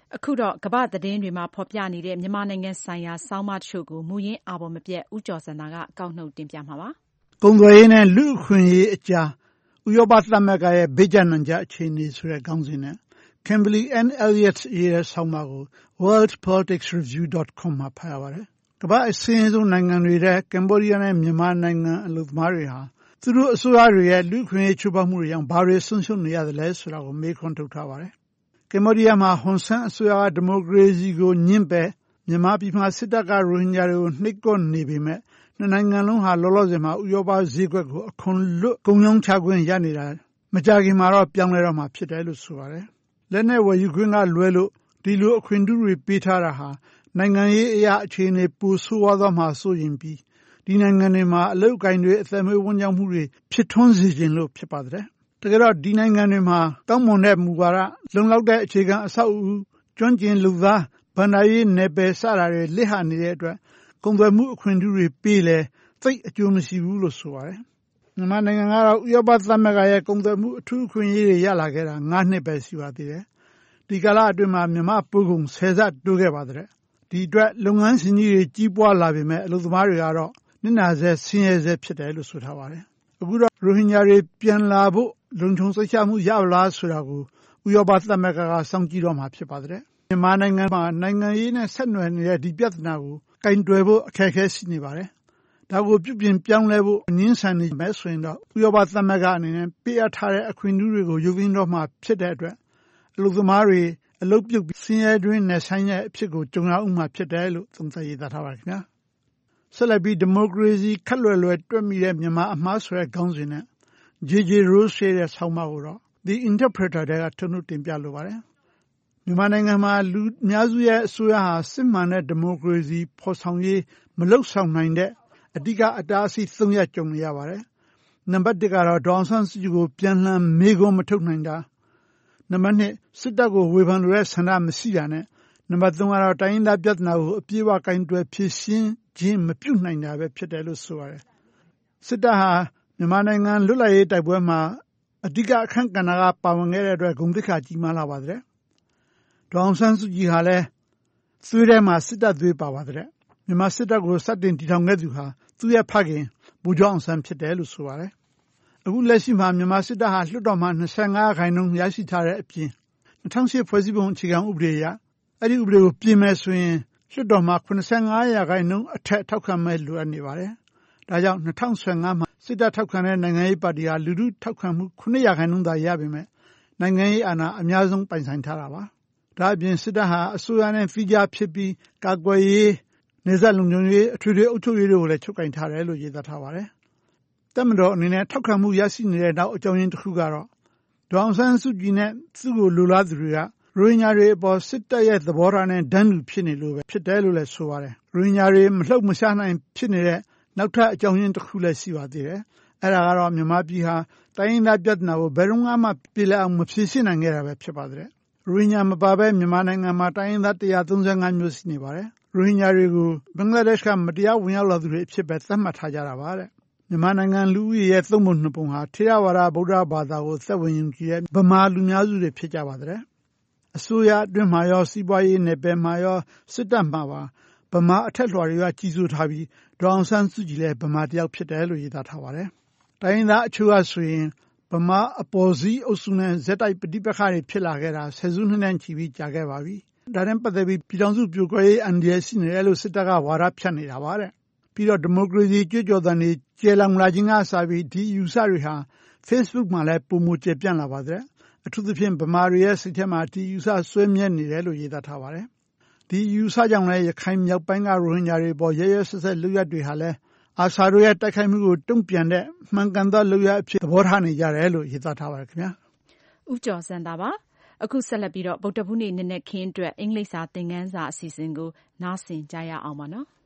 အခုတော့ကမ္ဘာသတင်းတွေမှာဖော်ပြနေတဲ့မြန်မာနိုင်ငံဆိုင်ရာဆောင်းပါးတချို့ကိုမူရင်းအာဘော်မပြတ်ဦးကျော်စံသာကကောက်နှုတ်တင်ပြမှာပါ။ကုန်သွယ်ရေးနဲ့လူ့အခွင့်အရေးအကြားဥရောပသမဂ္ဂရဲ့ဗိကြနံကြအခြေအနေဆိုတဲ့ခေါင်းစဉ်နဲ့ Kimberly Ann Elliott ရေးတဲ့ဆောင်းပါးကို world politics review dot com မှာဖတ်ရပါတယ်။ကမ္ဘာအစင်းဆုံးနိုင်ငံတွေထဲကမ္ဘောဒီးယားနဲ့မြန်မာနိုင်ငံအလုပ်သမားတွေဟာသူတို့အစိုးရတွေရဲ့လူ့အခွင့်အရေးချိုးဖောက်မှုတွေကြောင့်ဘာတွေဆုံးရှုံးနေရသလဲဆိုတာကိုမေးခွန်းထုတ်ထားပါတယ်။ကမ္ဘောဒီးယားမှာဟွန်ဆန်အစိုးရကဒီမိုကရေစီကိုညှင့်ပယ်မြန်မာပြည်မှာစစ်တပ်ကရိုဟင်ဂျာတွေကိုနှိပ်ကွပ်နေပေမဲ့နှစ်နိုင်ငံလုံးဟာလောလောဆယ်မှာဥရောပဈေးကွက်ကိုအခွန်လွတ်ကုန်ရောင်းချခွင့်ရနေတာမကြာခင်မှာတော့ပြောင်းလဲတော့မှာဖြစ်တယ်လို့ဆိုပါတယ်။လက်နဲ့ဝယ်ယူခွင့်ကလွဲလို့ဒီလိုအခွင့်အရေးတွေပေးထားတာဟာနိုင်ငံရေးအရာအခြေအနေပိုဆိုးဝါးသွားမှာစိုးရင်ပြီးဒီနိုင်ငံတွေမှာအလုတ်ကိုင်းတွေအသက်မွေးဝမ်းကြောင်းမှုတွေဖြစ်ထွန်းစေခြင်းလို့ဖြစ်ပါတယ်။တကယ်တော့ဒီနိုင်ငံတွေမှာတောင်းပန်တဲ့မူဝါဒလုံလောက်တဲ့အခြေခံအဆောက်အဦကျွမ်းကျင်လူသားဗန္ဒာရေးနယ်ပယ်စတာတွေလစ်ဟာနေတဲ့အတွက်ကုန်သွယ်မှုအခွင့်အရေးတွေပေးလဲသိအကျိုးမရှိဘူးလို့ဆိုပါတယ်။မြန်မာနိုင်ငံကတော့ဥရောပသမဂ္ဂရဲ့ကုန်သွယ်မှုအထူးအခွင့်အရေးတွေရလာခဲ့တာငါးနှစ်ပဲရှိပါသေးတယ်။ဒီကာလအတွင်းမှာမြန်မာပို့ကုန်ဆယ်ဆတိုးခဲ့ပါတယ်။ဒီအတွက်လုပ်ငန်းရှင်ကြီးတွေကြီးပွားလာပေမဲ့အလုပ်သမားတွေကတော့နစ်နာဆဲဆင်းရဲဆဲဖြစ်တယ်လို့ဆိုထားပါတယ်။အခုတော့ရိုဟင်ဂျာတွေပြန်လာဖို့လုံခြုံစိတ်ချမှုရပါလားဆိုတာကိုဥရောပသမဂ္ဂကစောင့်ကြည့်တော့မှာဖြစ်ပါတယ်။မြန်မာနိုင်ငံမှာနိုင်ငံရေးနဲ့ဆက်နွယ်နေတဲ့ဒီပြဿနာကိုကင်တွယ်ဖို့အခက်အခဲရှိနေပါတယ်။ဒါကိုပြုပြင်ပြောင်းလဲဖို့ငင်းဆန်နေမယ်ဆိုရင်တော့ဥရောပသမဂ္ဂအနေနဲ့ပေးအပ်ထားတဲ့အခွင့်အရေးတွေကိုယူသိမ်းတော့မှဖြစ်တဲ့အတွက်အလုပ်သမားတွေအလုပ်ပြုတ်ဆင်းရဲတွင်းနဲ့ဆိုင်တဲ့အဖြစ်ကိုကြုံရဥမှာဖြစ်တယ်လို့သုံးသပ်ရေးသားထားပါခင်ဗျာ။ဆက်လက်ပြီးဒီမိုကရေစီခက်လွယ်လွယ်တွက်မိတဲ့မြန်မာအမှားဆိုတဲ့ခေါင်းစဉ်နဲ့ J J Rose ရဲ့ဆောင်းပါးကိုတော့ The Interpreter ကထုတ်နှုတ်တင်ပြလိုပါတယ်။မြန်မာနိုင်ငံမှာလူအများစုရဲ့အစိုးရဟာစစ်မှန်တဲ့ဒီမိုကရေစီဖော်ဆောင်ရေးမလုပ်ဆောင်နိုင်တဲ့အဓိကအတားအဆီးသုံးရပ်ကြုံနေရပါတယ်။နံပါတ်တစ်ကတော့ဒေါ်အောင်ဆန်းစုကြည်ကိုပြန်လှန်မေးခွန်းမထုတ်နိုင်တာ။နံပါတ်နှစ်စစ်တပ်ကိုဝေဖန်လိုတဲ့ဆန္ဒမရှိတာနဲ့နံပါတ်သုံးကတော့တိုင်းရင်းသားပြဿနာကိုအပြည့်အဝကင်တွယ်ဖြေရှင်းခြင်းမပြုနိုင်တာပဲဖြစ်တယ်လို့ဆိုပါတယ်။စစ်တပ်ဟာမြန်မာနိုင်ငံလွတ်လပ်ရေးတိုက်ပွဲမှာအဓိကအခန်းကဏ္ဍကပါဝင်ခဲ့တဲ့အတွက်ဂုဏ်သိက္ခာကြီးမားလာပါတယ်။ဒေါ်အောင်ဆန်းစုကြည်ဟာလည်းသွေးထဲမှာစစ်တပ်သွေးပါပါတယ်။မြန်မာစစ်တပ်ကိုစတင်တည်ထောင်ခဲ့သူဟာသူ့ရဲ့ဖခင်ဗိုလ်ချုပ်အောင်ဆန်းဖြစ်တယ်လို့ဆိုပါတယ်။အခုလက်ရှိမှာမြန်မာစစ်တပ်ဟာလွှတ်တော်မှာ၂၅ရာခိုင်နှုန်းရရှိထားတဲ့အပြင်၂၀၀၈ဖွဲ့စည်းပုံအခြေခံဥပဒေအရအဲ့ဒီဥပဒေကိုပြင်မယ်ဆိုရင်လွှတ်တော်မှာ၇၅ရာခိုင်နှုန်းအထက်ထောက်ခံမဲ့လိုအပ်နေပါတယ်။ဒါကြောင့်၂၀၁၅မှာစစ်တပ်ထောက်ခံတဲ့နိုင်ငံရေးပါတီဟာလူထုထောက်ခံမှု၇ရာခိုင်နှုန်းသာရပေမဲ့နိုင်ငံရေးအာဏာအများဆုံးပိုင်ဆိုင်ထားတာပါ။ဒါအပြင်စစ်တပ်ဟာအစိုးရနဲ့ဖိကြားဖြစ်ပြီးကာကွယ်ရေးနေဆက်လုံခြုံရေးအထွေထွေအုပ်ချုပ်ရေးတွေကိုလည်းချုပ်ကင်ထားတယ်လို့ရေးသားထားပါတယ်။တပ်မတော်အနေနဲ့ထောက်ခံမှုရရှိနေတဲ့နောက်အကြောင်းရင်းတစ်ခုကတော့ဒေါ်အောင်ဆန်းစုကြည်နဲ့သူ့ကိုလိုလားသူတွေကရိုဟင်ဂျာတွေအပေါ်စစ်တပ်ရဲ့သဘောထားနဲ့ဒန်းတူဖြစ်နေလို့ပဲဖြစ်တယ်လို့လည်းဆိုပါတယ်။ရိုဟင်ဂျာတွေမလှုပ်မရှားနိုင်ဖြစ်နေတဲ့နောက်ထပ်အကြောင်းရင်းတစ်ခုလည်းရှိပါသေးတယ်။အဲ့ဒါကတော့မြန်မာပြည်ဟာတိုင်းရင်းသားပြဿနာကိုဘယ်တော့မှပြေလည်အောင်မဖြေရှင်းနိုင်ခဲ့တာပဲဖြစ်ပါသေးတယ်။ရိုဟင်ဂျာမပါဘဲမြန်မာနိုင်ငံမှာတိုင်းရင်းသား၁၃၅မျိုးရှိနေပါတယ်။ရိုဟင်ဂျာတွေကိုဘင်္ဂလားဒေ့ရှ်ကမတရားဝင်ရောက်လာသူတွေအဖြစ်ပဲသတ်မှတ်ထားကြတာပါတဲ့။မြန်မာနိုင်ငံလူဦးရေရဲ့သုံးပုံနှစ်ပုံဟာထေရဝါဒဗုဒ္ဓဘာသာကိုသက်ဝင်ယူကြတဲ့ဗမာလူမျိုးစုတွေဖြစ်ကြပါတဲ့။အစိုးရအတွင်းမှာရောစီးပွားရေးနယ်ပယ်မှာရောစစ်တပ်မှာပါဗမာအထက်လွှာတွေကကြီးစိုးထားပြီးဒေါ်အောင်ဆန်းစုကြည်လည်းဗမာတယောက်ဖြစ်တယ်လို့ရေးသားထားပါတယ်။တိုင်းရင်းသားအချို့ကဆိုရင်ဗမာအပေါ်စီးအုပ်စုနဲ့ဇက်တိုက်ပဋိပက္ခတွေဖြစ်လာခဲ့တာဆယ်စုနှစ်နဲ့ချီပြီးကြာခဲ့ပါပြီ။ဒါနဲ့ပတ်သက်ပြီးပြည်ထောင်စုပြိုကွဲရေးအန်ဒီရဲ့ရှိနေတယ်လို့စစ်တပ်ကဝါဒဖြန့်နေတာပါတဲ့။ပြီးတော့ဒီမိုကရေစီကြွကြော်သံတွေကျေလောင်လာခြင်းကစပြီးဒီယူဆတွေဟာ Facebook မှာလည်းပုံမကျေပြန့်လာပါတယ်။အထူးသဖြင့်ဗမာတွေရဲ့စိတ်ထဲမှာဒီယူဆဆွဲမြဲနေတယ်လို့ရေးသားထားပါတယ်။ဒီယူဆကြောင့်လည်းရခိုင်မြောက်ပိုင်းကရိုဟင်ဂျာတွေပေါ်ရဲရဲဆက်ဆက်လုပ်ရတွေဟာလည်းအာဆာတို့ရဲ့တိုက်ခိုက်မှုကိုတုံ့ပြန်တဲ့မှန်ကန်သောလုပ်ရအဖြစ်သဘောထားနေကြတယ်လို့ရေးသားထားပါတယ်ခင်ဗျာ။ဦးကျော်စံသာပါ။အခုဆက်လက်ပြီးတော့ဗုဒ္ဓဘုနေ့နည်းနည်းခင်းအတွက်အင်္ဂလိပ်စာသင်ခန်းစာအစီအစဉ်ကိုနားဆင်ကြရအောင်ပါနော်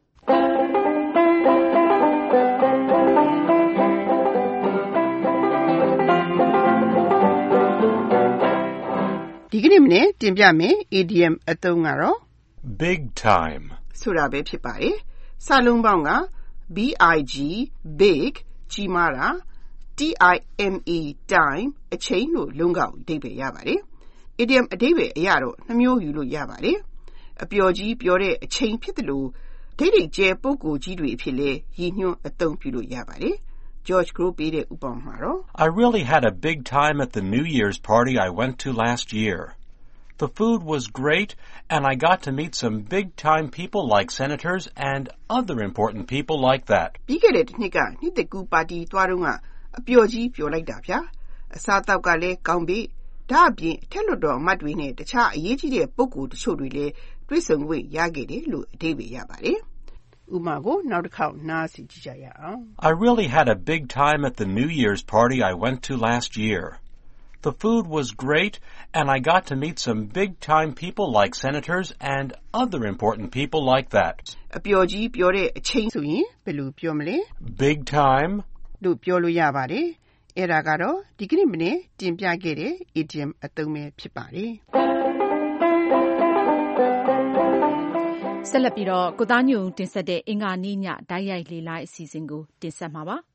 ။ဒီကနေ့မနေ့တင်ပြမယ် idiom အသုံးကတော့ big time ဆိုတာပဲဖြစ်ပါတယ်။စာလုံးပေါင်းက big big ကြီးမားတာ time time အချိန်လို့လုံးကောက်အဓိပ္ပာယ်ရပါတယ်။ idiom အဓိပ္ပာယ်အရတော့နှမျိုးယူလို့ရပါတယ်။အပျော်ကြီးပြောတဲ့အချိန်ဖြစ်တယ်လို့ဒိတ်ဒိတ်ကျဲပုဂ္ဂိုလ်ကြီးတွေအဖြစ်လဲရည်ညွှန်းအသုံးပြုလို့ရပါတယ်။ George Crow ပေးတဲ့ဥပမာမှာတော့ I really had a big time at the New Year's party I went to last year. The food was great, and I got to meet some big-time people like senators and other important people like that. ပြီးခဲ့တဲ့နှစ်ကနှစ်တကူပါတီသွားတော့ကအပျော်ကြီးပြောလိုက်တာဗျာ။အစားတောက်ကလည်းကောင်းပြီ။ဒါအပြင်အထက်လွှတ်တော်အမတ်တွေနဲ့တခြားအရေးကြီးတဲ့ပုဂ္ဂိုလ်တချို့တွေလည်းတွေ့ဆုံခွင့်ရခဲ့တယ်လို့အဓိပ္ပာယ်ရပါတယ်။ဥပမာကိုနောက်တစ်ခေါက်နားစီကြည့်ကြရအောင် I really had a big time at the New Year's party I went to last year.The food was great, and I got to meet some big-time people like senators and other important people like that. အပျော်ကြီးပြောတဲ့အချိန်ဆိုရင်ဘယ်လိုပြောမလဲ Big time လို့ပြောလို့ရပါတယ်။အဲ့ဒါကတော့ဒီကနေ့မနေ့တင်ပြခဲ့တဲ့ idiom အသုံးပဲဖြစ်ပါတယ်။ဆက်လက်ပြီးတော့ကိုသားညွန့်တင်ဆက်တဲ့အင်္ဂါနေ့ညဓာတ်ရိုက်လေ့လာအစီအစဉ်ကိုတင်ဆက်မှာပါ။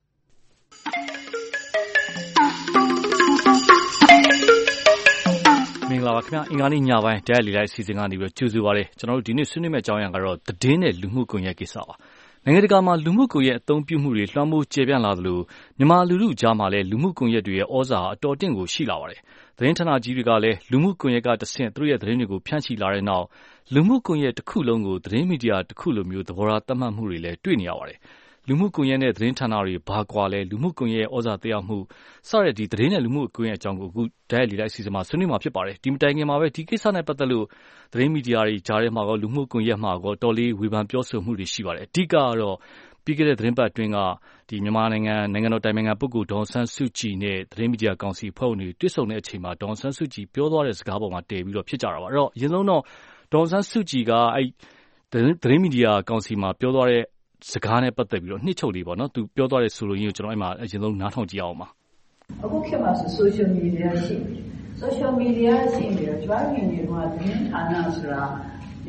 မင်္ဂလာပါခင်ဗျာအင်္ဂါနေ့ညပိုင်းဓာတ်ရိုက်လေ့လာအစီအစဉ်ကနေပြီးတော့ကြိုဆိုပါရစေကျွန်တော်တို့ဒီနေ့ဆွေးနွေးမယ့်အကြောင်းအရာကတော့သတင်းနဲ့လူမှုကွန်ရက်ကိစ္စပါနိုင်ငံတကာမှာလူမှုကွန်ရက်အသုံးပြုမှုတွေလွှမ်းမိုးကျေပြန့်လာသလိုမြန်မာလူထုကြားမှာလည်းလူမှုကွန်ရက်တွေရဲ့ဩဇာအတော်တင့်ကိုရှိလာပါတယ်သတင်းဌာနကြီးတွေကလည်းလူမှုကွန်ရက်ကတဆင့်သူတို့ရဲ့သတင်းတွေကိုဖြန့်ချိလာတဲ့နောက်လူမှုကွန်ရက်တစ်ခုလုံးကိုသတင်းမီဒီယာတစ်ခုလိုမျိုးသဘောထားသတ်မှတ်မှုတွေလည်းတွေ့နေရပါတယ်လူမှုကွန်ရက်နဲ့သတင်းဌာနတွေဘာကွာလဲလူမှုကွန်ရက်ရဲ့ဩဇာတရားမှုစတဲ့ဒီသတင်းနဲ့လူမှုကွန်ရက်အကြောင်းကိုအခုဓာတ်ရိုက်လေ့လာအစီအစဉ်မှာဆွေးနွေးမှာဖြစ်ပါတယ်ဒီမတိုင်ခင်မှာပဲဒီကိစ္စနဲ့ပတ်သက်လို့သတင်းမီဒီယာတွေကြားထဲမှာကောလူမှုကွန်ရက်မှာကောတော်လေးဝေဖန်ပြောဆိုမှုတွေရှိပါတယ်အဓိကကတော့ပြီးခဲ့တဲ့သတင်းပတ်အတွင်းကဒီမြန်မာနိုင်ငံနိုင်ငံတော်တိုင်ပင်ခံပုဂ္ဂိုလ်ဒေါ်ဆန်းစုကြည်နဲ့သတင်းမီဒီယာကောင်စီဖွဲ့ဝင်တွေတွေ့ဆုံတဲ့အချိန်မှာဒေါ်ဆန်းစုကြည်ပြောသွားတဲ့စကားပေါ်မှာတည်ပြီးတော့ဖြစ်ကြတာပါအဲ့တော့အရင်ဆုံးတော့ဒေါ်ဆန်းစုကြည်ကအဲ့သတင်းမီဒီယာကောင်စီမှာပြောသွားတဲ့စကားနဲ့ပတ်သက်ပြီးတော့နှစ်ချုပ်လေးပေါ့နော်သူပြောသွားတဲ့ဆိုလိုရင်းကိုကျွန်တော်အဲ့မှာအရင်ဆုံးနားထောင်ကြည့်အောင်ပါအခုခေတ်မှာ social media ရှိတယ် social media ရှိတယ်ကျွန်တော်မြင်နေတော့သတင်းဌာနဆိုတာဒီ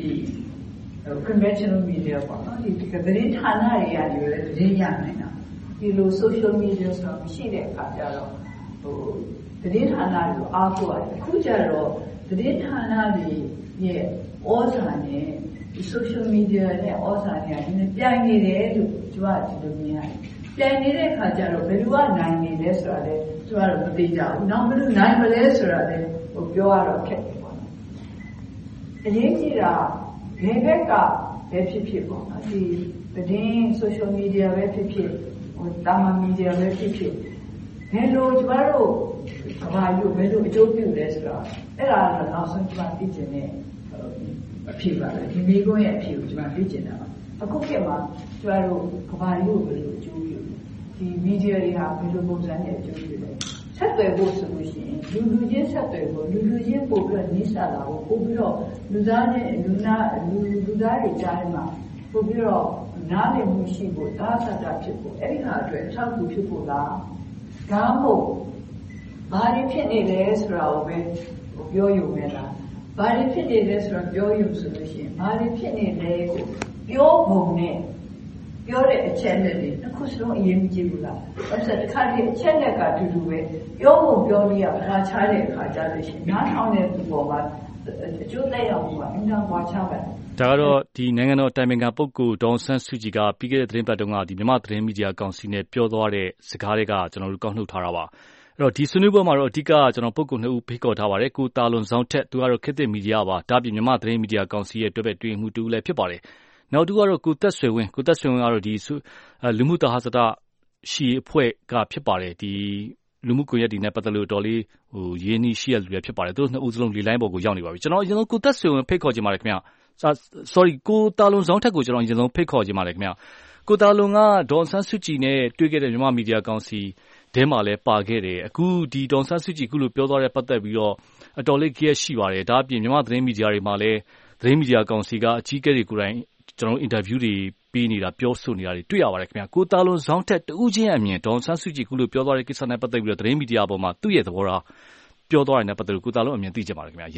conventional media ပေါ့နော်ဒီသတင်းဌာနတွေကနေလည်းသတင်းရနိုင်တာဒီလို social media ဆိုတာမရှိတဲ့အခါကျတော့ဟိုသတင်းဌာနတွေကိုအားကိုးရတယ်အခုကျတော့သတင်းဌာနတွေရဲ့ဩဇာနဲ့ဒီ social media နဲ့ဩဇာတွေကနည်းနည်းပြိုင်နေတယ်လို့ကျွန်တော်ဒီလိုမြင်ရတယ်ပြိုင်နေတဲ့အခါကျတော့ဘယ်သူကနိုင်နေလဲဆိုတာလေကျွန်တော်တို့မသိကြဘူးနောက်ဘယ်သူနိုင်မလဲဆိုတာလေဟိုပြောရတော့ခက်တယ်ပေါ့နော်အရေးကြီးတာဘယ်ဘက်ကပဲဖြစ်ဖြစ်ပေါ့နော်ဒီသတင်း social media ပဲဖြစ်ဖြစ်ဟိုတာမန် media ပဲဖြစ်ဖြစ်ဘယ်လိုကျွန်တော်တို့ဘာလို့ဘယ်လိုအကျိုးပြုလဲဆိုတာအဲ့ဒါတော့နောက်ဆုံးကျွန်တော်သိချင်တဲ့အဖြစ်ပါလေဒီမိကုန်းရဲ့အဖြစ်ကိုကျွန်တော်သိချင်တာပါအခုခေတ်မှာကျွန်တော်တို့ကဘာလို့ဘယ်လိုအကျိုးပြုဒီ media တွေဟာဘယ်လိုပုံစံနဲ့အကျိုးပြုလဲဆက်သွယ်ဖို့ဆိုလို့ရှိရင်လူလူချင်းဆက်သွယ်ဖို့လူလူချင်းပို့ပြီးတော့နှိစလာဖို့ပို့ပြီးတော့လူသားနဲ့လူနာလူလူသားတွေကြားထဲမှာပို့ပြီးတော့နားလည်မှုရှိဖို့သာသတာဖြစ်ဖို့အဲ့ဒီဟာအတွက်အထောက်အကူဖြစ်ဖို့လားဒါမှမဟုတ်ဘာတွေဖြစ်နေလဲဆိုတာကိုပဲပြောယူမယ်လားဘာတွေဖြစ်နေလဲဆိုတာပြောယူဆိုလို့ရှိရင်ဘာတွေဖြစ်နေလဲကိုပြောပုံနဲ့ပြောတဲ့အချက်လက်တွေတစ်ခုစလုံးအရင်မကြည့်ဘူးလားအဲ့ဒါတစ်ခါတည်းအချက်လက်ကအတူတူပဲပြောဖို့ပြောလို့ရဘာချတဲ့အခါကြလို့ရှိရင်နားထောင်တဲ့သူပေါ်မှာအကျိုးသက်ရောက်မှုကအင်တာဘာချပါဒါကတော့ဒီနိုင်ငံတော်တိုင်ပင်ခံပုဂ္ဂိုလ်ဒေါ်ဆန်းစုကြည်ကပြီးခဲ့တဲ့သတင်းပတ်တုန်းကဒီမြန်မာသတင်းမီဒီယာကောင်စီနဲ့ပြောသွားတဲ့စကားတွေကကျွန်တော်တို့ကောက်နှုတ်ထားတာပါအဲ့တော့ဒီဆွေးနွေးပွဲမှာတော့အဓိကကျွန်တော်ပုဂ္ဂိုလ်နှစ်ဦးဖိတ်ခေါ်ထားပါတယ်ကိုတာလွန်ဆောင်ထက်သူကတော့ခေတ်သစ်မီဒီယာပါဒါပြင်မြန်မာသတင်းမီဒီယာကောင်စီရဲ့တွဲဘက်တွင်မှုတူလည်းဖြစ်ပါတယ်နောက်တူကတော့ကိုသက်ဆွေဝင်းကိုသက်ဆွေဝင်းကတော့ဒီလူမှုတဟဇတရှိအဖွဲ့ကဖြစ်ပါတယ်ဒီလူမှုကွန်ရက်တွေနဲ့ပတ်သက်လို့တော်လေးဟိုရင်းနှီးရှိရလူတွေဖြစ်ပါတယ်သူတို့နှစ်ဦးစလုံးလေလိုင်းပေါ်ကိုရောက်နေပါပြီကျွန်တော်အရင်ဆုံးကိုသက်ဆွေဝင်းဖိတ်ခေါ်ခြင်းပါတယ်ခင်ဗျာ sorry ကိုတာလွန်ဆောင်ထက်ကိုကျွန်တော်အရင်ဆုံးဖိတ်ခေါ်ခြင်းပါတယ်ခင်ဗျာကိုတာလွန်ကဒေါ်ဆန်းစုကြည်နဲ့တွေ့ခဲ့တဲ့မြန်မာမီဒီယာကောင်စီတဲမှာလည်းပါခဲ့တယ်အခုဒီဒေါ်ဆန်းစုကြည်ခုလိုပြောသွားတဲ့ပတ်သက်ပြီးတော့အတော်လေးကြည့်ရရှိပါတယ်ဒါအပြင်မြန်မာသတင်းမီဒီယာတွေမှာလည်းသတင်းမီဒီယာကောင်စီကအကြီးအကဲတွေကိုယ်တိုင်ကျွန်တော်အင်တာဗျူးတွေပေးနေတာပြောဆိုနေတာတွေတွေ့ရပါတယ်ခင်ဗျာကိုတာလွန်ဆောင်ထက်တူးချင်းအမြင်ဒေါ်ဆန်းစုကြည်ခုလိုပြောသွားတဲ့ကိစ္စနဲ့ပတ်သက်ပြီးတော့သတင်းမီဒီယာပေါ်မှာသူ့ရဲ့သဘောထားပြောသွားတယ်နဲ့ပတ်သက်လို့ကိုတာလွန်အမြင်သိချင်ပါတယ်ခင်ဗျာအရင်ဆုံး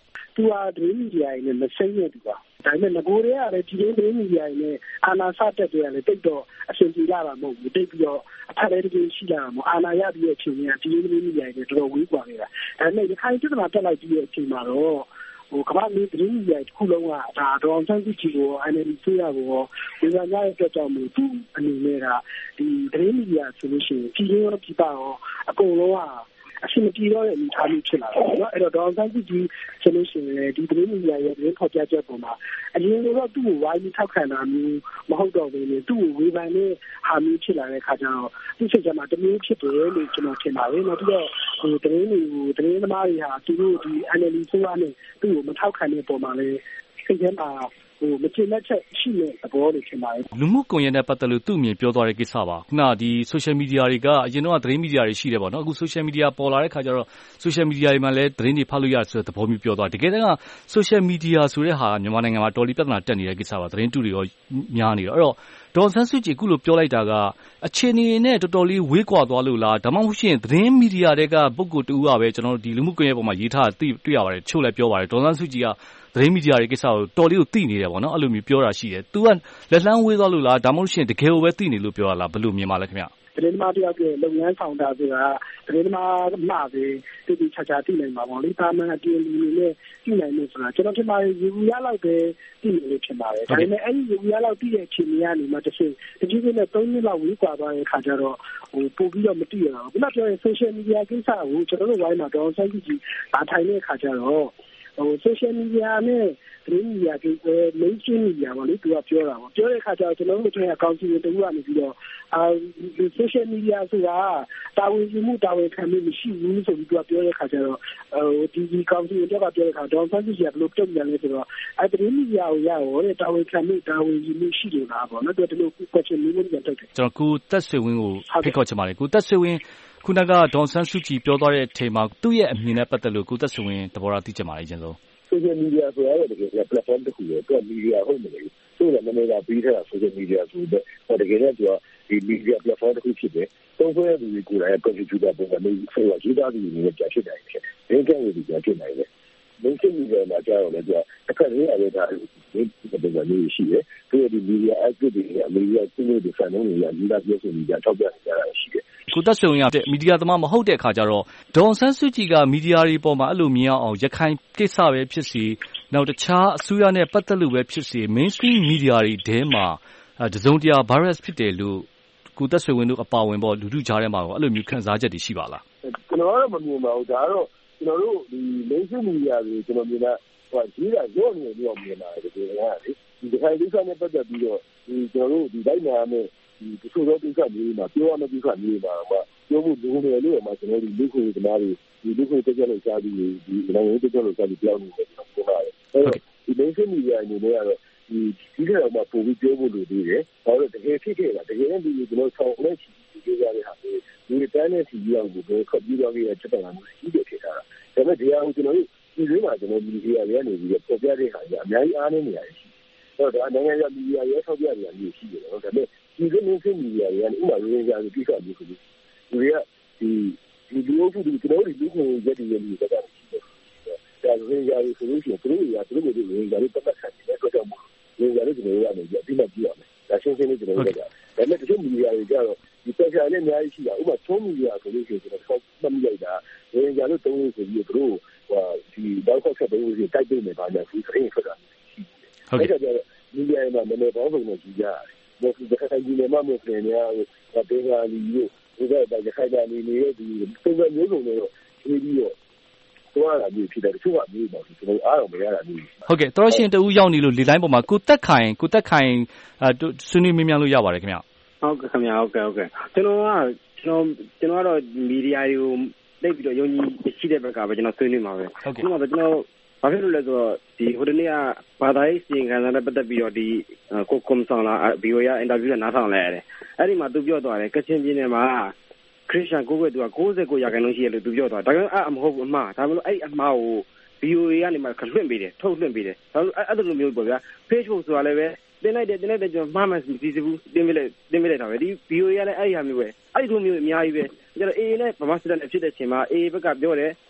သူကဒရင်းမီဒီယာနဲ့မဆိုင်ရတူပါဒါပေမဲ့ငကိုတွေကလည်းဒီဒရင်းမီဒီယာနဲ့အာဏာစတက်တယ်လည်းတိတ်တော့အဆင်ပြေလာတာမဟုတ်ဘူးတိတ်ပြီးတော့အထက်လည်းတကယ်ရှိလာမှာအာဏာရပြီးတဲ့အချိန်ကဒီဒရင်းမီဒီယာနဲ့တော်တော်ဝေးကွာနေတာဒါပေမဲ့ဒီခိုင်ပြဿနာတက်လိုက်ပြီးတဲ့အချိန်မှာတော့ဟိုကမ္ဘာလေးဒရင်းမီဒီယာတစ်ခုလုံးကဒါတော့ဆန်းစစ်ကြည့်ကို အန် အယ် ဒီ ဆိုရကိုဒီကနေ့အတွက်ကြောင့်မို့သူအနေနဲ့ကဒီဒရင်းမီဒီယာဆိုလို့ရှိရင်ပြည်ရောပြည်ပရောအကုန်လုံးကအရှင်မပြေတော့တဲ့အနေအထားမျိုးဖြစ်လာတယ်နော်အဲ့တော့ဒေါ်ဆန်းစုကြည်ဆိုလို့ရှိရင်ဒီသတင်းမီဒီယာရဲ့သတင်းဖော်ပြချက်ပေါ်မှာအရင်ကတော့သူ့ကိုဝိုင်းပြီးထောက်ခံတာမျိုးမဟုတ်တော့ဘူးလေသူ့ကိုဝေဖန်တဲ့ဟာမျိုးဖြစ်လာတဲ့အခါကျတော့သူ့စိတ်ထဲမှာတမျိုးဖြစ်တယ်လို့ကျွန်တော်ထင်ပါတယ်နော်ပြီးတော့ဟိုသတင်းတွေကိုသတင်းသမားတွေဟာသူတို့ဒီ အန် အယ် ဒီ ဆိုရနဲ့သူ့ကိုမထောက်ခံတဲ့ပုံမှာလေစိတ်ထဲမှာဟိုမချင်တဲ့ချက်ရှိတဲ့သဘောတွေထင်ပါတယ်လူမှုကွန်ရက်နဲ့ပတ်သက်လို့သူ့အမြင်ပြောသွားတဲ့ကိစ္စပါခုနဒီ social media တွေကအရင်တော့သတင်းမီဒီယာတွေရှိတယ်ပေါ့နော်အခု social media ပေါ်လာတဲ့ခါကျတော့ social media တွေမှာလည်းသတင်းတွေဖတ်လို့ရဆိုတဲ့သဘောမျိုးပြောသွားတကယ်တမ်းက social media ဆိုတဲ့ဟာမြန်မာနိုင်ငံမှာတော်လီပြဿနာတက်နေတဲ့ကိစ္စပါသတင်းတူတွေရောများနေတော့အဲ့တော့ဒေါ်ဆန်းစုကြည်အခုလိုပြောလိုက်တာကအခြေအနေနဲ့တော်တော်လေးဝေးကွာသွားလို့လားဒါမှမဟုတ်ရှင်သတင်းမီဒီယာတွေကပုဂ္ဂိုလ်တူကပဲကျွန်တော်တို့ဒီလူမှုကွန်ရက်ပေါ်မှာရေးထားတာတွေ့ရပါတယ်ချို့လည်းပြောပါတယ်ဒေါ်ဆန်းစုကြည်ကသတင်းမီဒီယာတွေကိစ္စကိုတော်လေးကိုသိနေတယ်ပေါ့နော်အဲ့လိုမျိုးပြောတာရှိတယ်။ तू ကလက်လန်းဝေးသွားလို့လားဒါမှမဟုတ်ရှင်တကယ်ကိုပဲသိနေလို့ပြောရလားဘယ်လိုမြင်ပါလဲခင်ဗျ။သတင်းသမားတယောက်ရဲ့လုပ်ငန်းဆောင်တာဆိုတာသတင်းသမားမှပဲတိတိကျကျသိနိုင်မှာပေါ့လေ။ဒါမှအတင်းလူတွေနဲ့သိနိုင်လို့ဆိုတာကျွန်တော်ထင်ပါတယ်ယူရလောက်ပဲသိနေလို့ထင်ပါတယ်။ဒါပေမဲ့အဲ့ဒီယူရလောက်သိတဲ့အချိန်ကြီးကနေမှတစ်ချိန်တကြီးကြီးနဲ့သုံးနှစ်လောက်ဝေးကွာသွားတဲ့ခါကျတော့ဟိုပို့ပြီးတော့မသိရတော့ဘူး။ခုနပြောရင် social media ကိစ္စကိုကျွန်တော်တို့ဝိုင်းမှာတော့စိုက်ကြည့်ကြည့်ဒါထိုင်တဲ့ခါကျတော့ဟို social media နဲ့သတင်းမီဒီယာတွေ mainstream media ပေါ့လေသူကပြောတာပေါ့ပြောတဲ့ခါကျတော့ကျွန်တော်တို့ရဲ့အကောင့်ကြီးတွေတူကနေပြီးတော့အာ social media ဆိုတာတာဝန်ယူမှုတာဝန်ခံမှုမရှိဘူးဆိုပြီးသူကပြောတဲ့ခါကျတော့ဟိုဒီဒီကောင်ကြီးတွေကပြောတဲ့ခါဒေါ်ဆန်းစုကြည်ကဘယ်လိုတုံ့ပြန်လဲဆိုတော့အဲသတင်းမီဒီယာကိုရရောတဲ့တာဝန်ခံမှုတာဝန်ယူမှုရှိတယ်လားပေါ့နော်သူကဒီလို question မျိုးတွေပြန်ထုတ်တယ်ကျွန်တော်ကိုသက်ဆွေဝင်းကိုဖိတ်ခေါ်ချင်ပါတယ်ကိုသက်ဆွေဝင်းခုနကဒေါ်ဆန်းစုကြည်ပြောသွားတဲ့အချိန်မှာသူ့ရဲ့အမြင်နဲ့ပတ်သက်လို့ကိုသက်ဆွေဝင်းသဘောထားသိချင်ပါတယ်အရင်ဆုံး social media ဆိုတာတကယ်က platform တစ်ခုရဲ့သူက media ဟုတ်မလို့ဆိုတော့နည်းနည်းကပြီးထားတာ social media ဆိုတော့တကယ်တော့သူကဒီ media platform တစ်ခုဖြစ်တယ်သုံးခွဲသူတွေကိုယ်တိုင် contributor ပုံစံမျိုးဆိုတော့ရေးသားသူတွေနဲ့ကြာဖြစ်နိုင်တယ်။ဒင်းကံတွေကြာဖြစ်နိုင်တယ်။ဒင်းကံတွေမှာကြာတော့လည်းသူကတစ်ခါလေးရတဲ့ဒါဒီပုံစံမျိုးရှိတယ်။သူကဒီ media active တွေအမေရိကန်ပြည်နယ်တွေဆန်လုံးတွေရေးသားပြောဆိုနေကြထောက်ပြနေကြတာရှိတယ်ကိုသက်ဆွေဝင်းကမီဒီယာသမားမဟုတ်တဲ့အခါကျတော့ဒေါ်ဆန်းစုကြည်ကမီဒီယာတွေပေါ်မှာအဲ့လိုမြင်အောင်ရခိုင်ကိစ္စပဲဖြစ်စီနောက်တခြားအစိုးရနဲ့ပတ်သက်လို့ပဲဖြစ်စီ mainstream media တွေထဲမှာတစုံတရာ bias ဖြစ်တယ်လို့ကိုသက်ဆွေဝင်းတို့အပါဝင်ပေါ့လူထုကြားထဲမှာအဲ့လိုမျိုးခံစားချက်တွေရှိပါလားကျွန်တော်ကတော့မမြင်ပါဘူးဒါကတော့ကျွန်တော်တို့ဒီ mainstream media တွေကျွန်တော်မြင်တာဟိုကြီးတာရော့နေလို့မြင်တာဒီလိုကလေဒီဒီခိုင်ကိစ္စနဲ့ပတ်သက်ပြီးတော့ဒီကျွန်တော်တို့ဒီတိုင်းနာနဲ့ဒီတချို့သောကိစ္စမျိုးမှာပြောရမယ့်ကိစ္စမျိုးမှာပြောဖို့လိုနေလို့မှကျွန်တော်ဒီလူခွေသမားတွေဒီလူခွေတက်ကြလို့စားပြီးဒီနိုင်ငံရေးတက်ကြလို့စားပြီးပြောင်းနေတယ်ကျွန်တော်ပြောပါတယ်အဲ့တော့ဒီ mainstream media အနေနဲ့ကတော့ဒီဒီကတော့မှပို့ပြီးပြောဖို့လိုသေးတယ်ဘာလို့တကယ်ဖြစ်ခဲ့တာတကယ်လည်းဒီကျွန်တော်ဆောင်နေရှိကြရတဲ့ဟာတွေဒီတန်းနဲ့စီရောက်ကိုခပ်ပြီးတော့ကြီးချက်တယ်မှုရှိတယ်ဖြစ်တာဒါပေမဲ့ဒီဟာကိုကျွန်တော်ဒီလိုမှကျွန်တော်မီဒီယာတွေကနေပြီးပေါ်ပြတဲ့ဟာကြီးအများကြီးအားနေနေရတယ်ရှိတော့ဒါနိုင်ငံရေးမီဒီယာရဲ့ထောက်ပြနေတာမျိုးရှိတယ်နော်ဒါပေမဲ့ဒီလိုမျိုးဖြစ်နေရတယ်ဥပမာရင်းကြပြီးပြပြီးဆိုပြီးဒီကဒီဒီလိုမျိုးဒီကျွန်တော်ဒီလူကိုရက်တည်ရည်တက်တာရှိတယ်ဒါရင်းကြပြီးဆိုလို့ရှိရင်သူတို့ရသူတို့ကိုရင်းကြပြီးပတ်သက်ခံတယ်ဆိုတော့ရင်းကြပြီးကျွန်တော်ရမယ်ဒီမှာကြည့်ရမယ်ဒါရှင်းရှင်းလေးကျွန်တော်ပြောတာဒါပေမဲ့တချို့မီဒီယာတွေကြတော့ဒီပက်ရှာနဲ့အများကြီးရှိတာဥပမာသုံးမီဒီယာဆိုလို့ရှိရင်ကျွန်တော်မှတ်မိလိုက်တာရင်းကြလို့သုံးလို့ဆိုပြီးသူတို့ဟိုဒီဘောက်ဆက်တဲ့ဦးကြီးတိုက်ပေးနေပါညာဒီခရင်ဆိုတာရှိတယ်ဟုတ်ကဲ့မီဒီယာမှာနည်းနည်းပေါင်းစုံနဲ့ကြည့်ကြရတယ်ဒီကခိုင်ကြီးနေမှာမဟုတ်နေရဘူးတေငါလီကိုဒီကတည်းကခိုင်တာနေနေဒီပုံစံမျိုးစုံတွေတော့ဒီပြီးတော့သွားတာမျိုးဖြစ်တယ်တချို့ကမျိုးပေါ့ကျွန်တော်အားတော့မရတာမျိုးဟုတ်ကဲ့တော်ရှင်တူရောက်နေလို့လေလိုင်းပေါ်မှာကိုတက်ခိုင်ကိုတက်ခိုင်အဲဆွေးနွေးမြင်မြန်လို့ရပါတယ်ခင်ဗျဟုတ်ကဲ့ခင်ဗျဟုတ်ကဲ့ဟုတ်ကဲ့ကျွန်တော်ကကျွန်တော်ကျွန်တော်ကတော့မီဒီယာတွေကိုတိတ်ပြီးတော့ယုံကြည်ရှိတဲ့ဘက်ကပဲကျွန်တော်ဆွေးနွေးမှာပဲဟုတ်ကဲ့ကျွန်တော်ကျွန်တော်ဘာဖြစ်လို့လဲဆိုတော့ဒီဟိုတနေ့ကဘာသာရေးစီရင်ခံစာနဲ့ပတ်သက်ပြီးတော့ဒီကိုကွန်ဆောင်လာဘီအိုရအင်တာဗျူးနဲ့နားထောင်လိုက်ရတယ်အဲ့ဒီမှာသူပြောသွားတယ်ကချင်ပြည်နယ်မှာခရစ်ယာန်ကိုယ်ကသူက၉၉ရာခိုင်နှုန်းရှိတယ်လို့သူပြောသွားဒါကြောင့်အမဟုတ်ဘူးအမှားဒါမှမဟုတ်အဲ့အမှားကိုဘီအိုအေကနေမှခလွှင့်ပေးတယ်ထုတ်လွှင့်ပေးတယ်ဒါလို့အဲ့လိုမျိုးပေါ့ဗျာ Facebook ဆိုတာလည်းပဲတင်လိုက်တယ်တင်လိုက်တယ်ကျွန်တော်မှားမှမသိဘူးတင်ပြလိုက်တင်ပြလိုက်တာပဲဒီ ဘီ အို အေ ကလည်းအဲ့ဒီဟာမျိုးပဲအဲ့ဒီလိုမျိုးအများကြီးပဲကျတော့ အေ အေ နဲ့ဗမာစစ်တပ်နဲ့ဖြစ်တဲ့ချိန်မှာ အေ အေ ဘက်ကပြောတယ်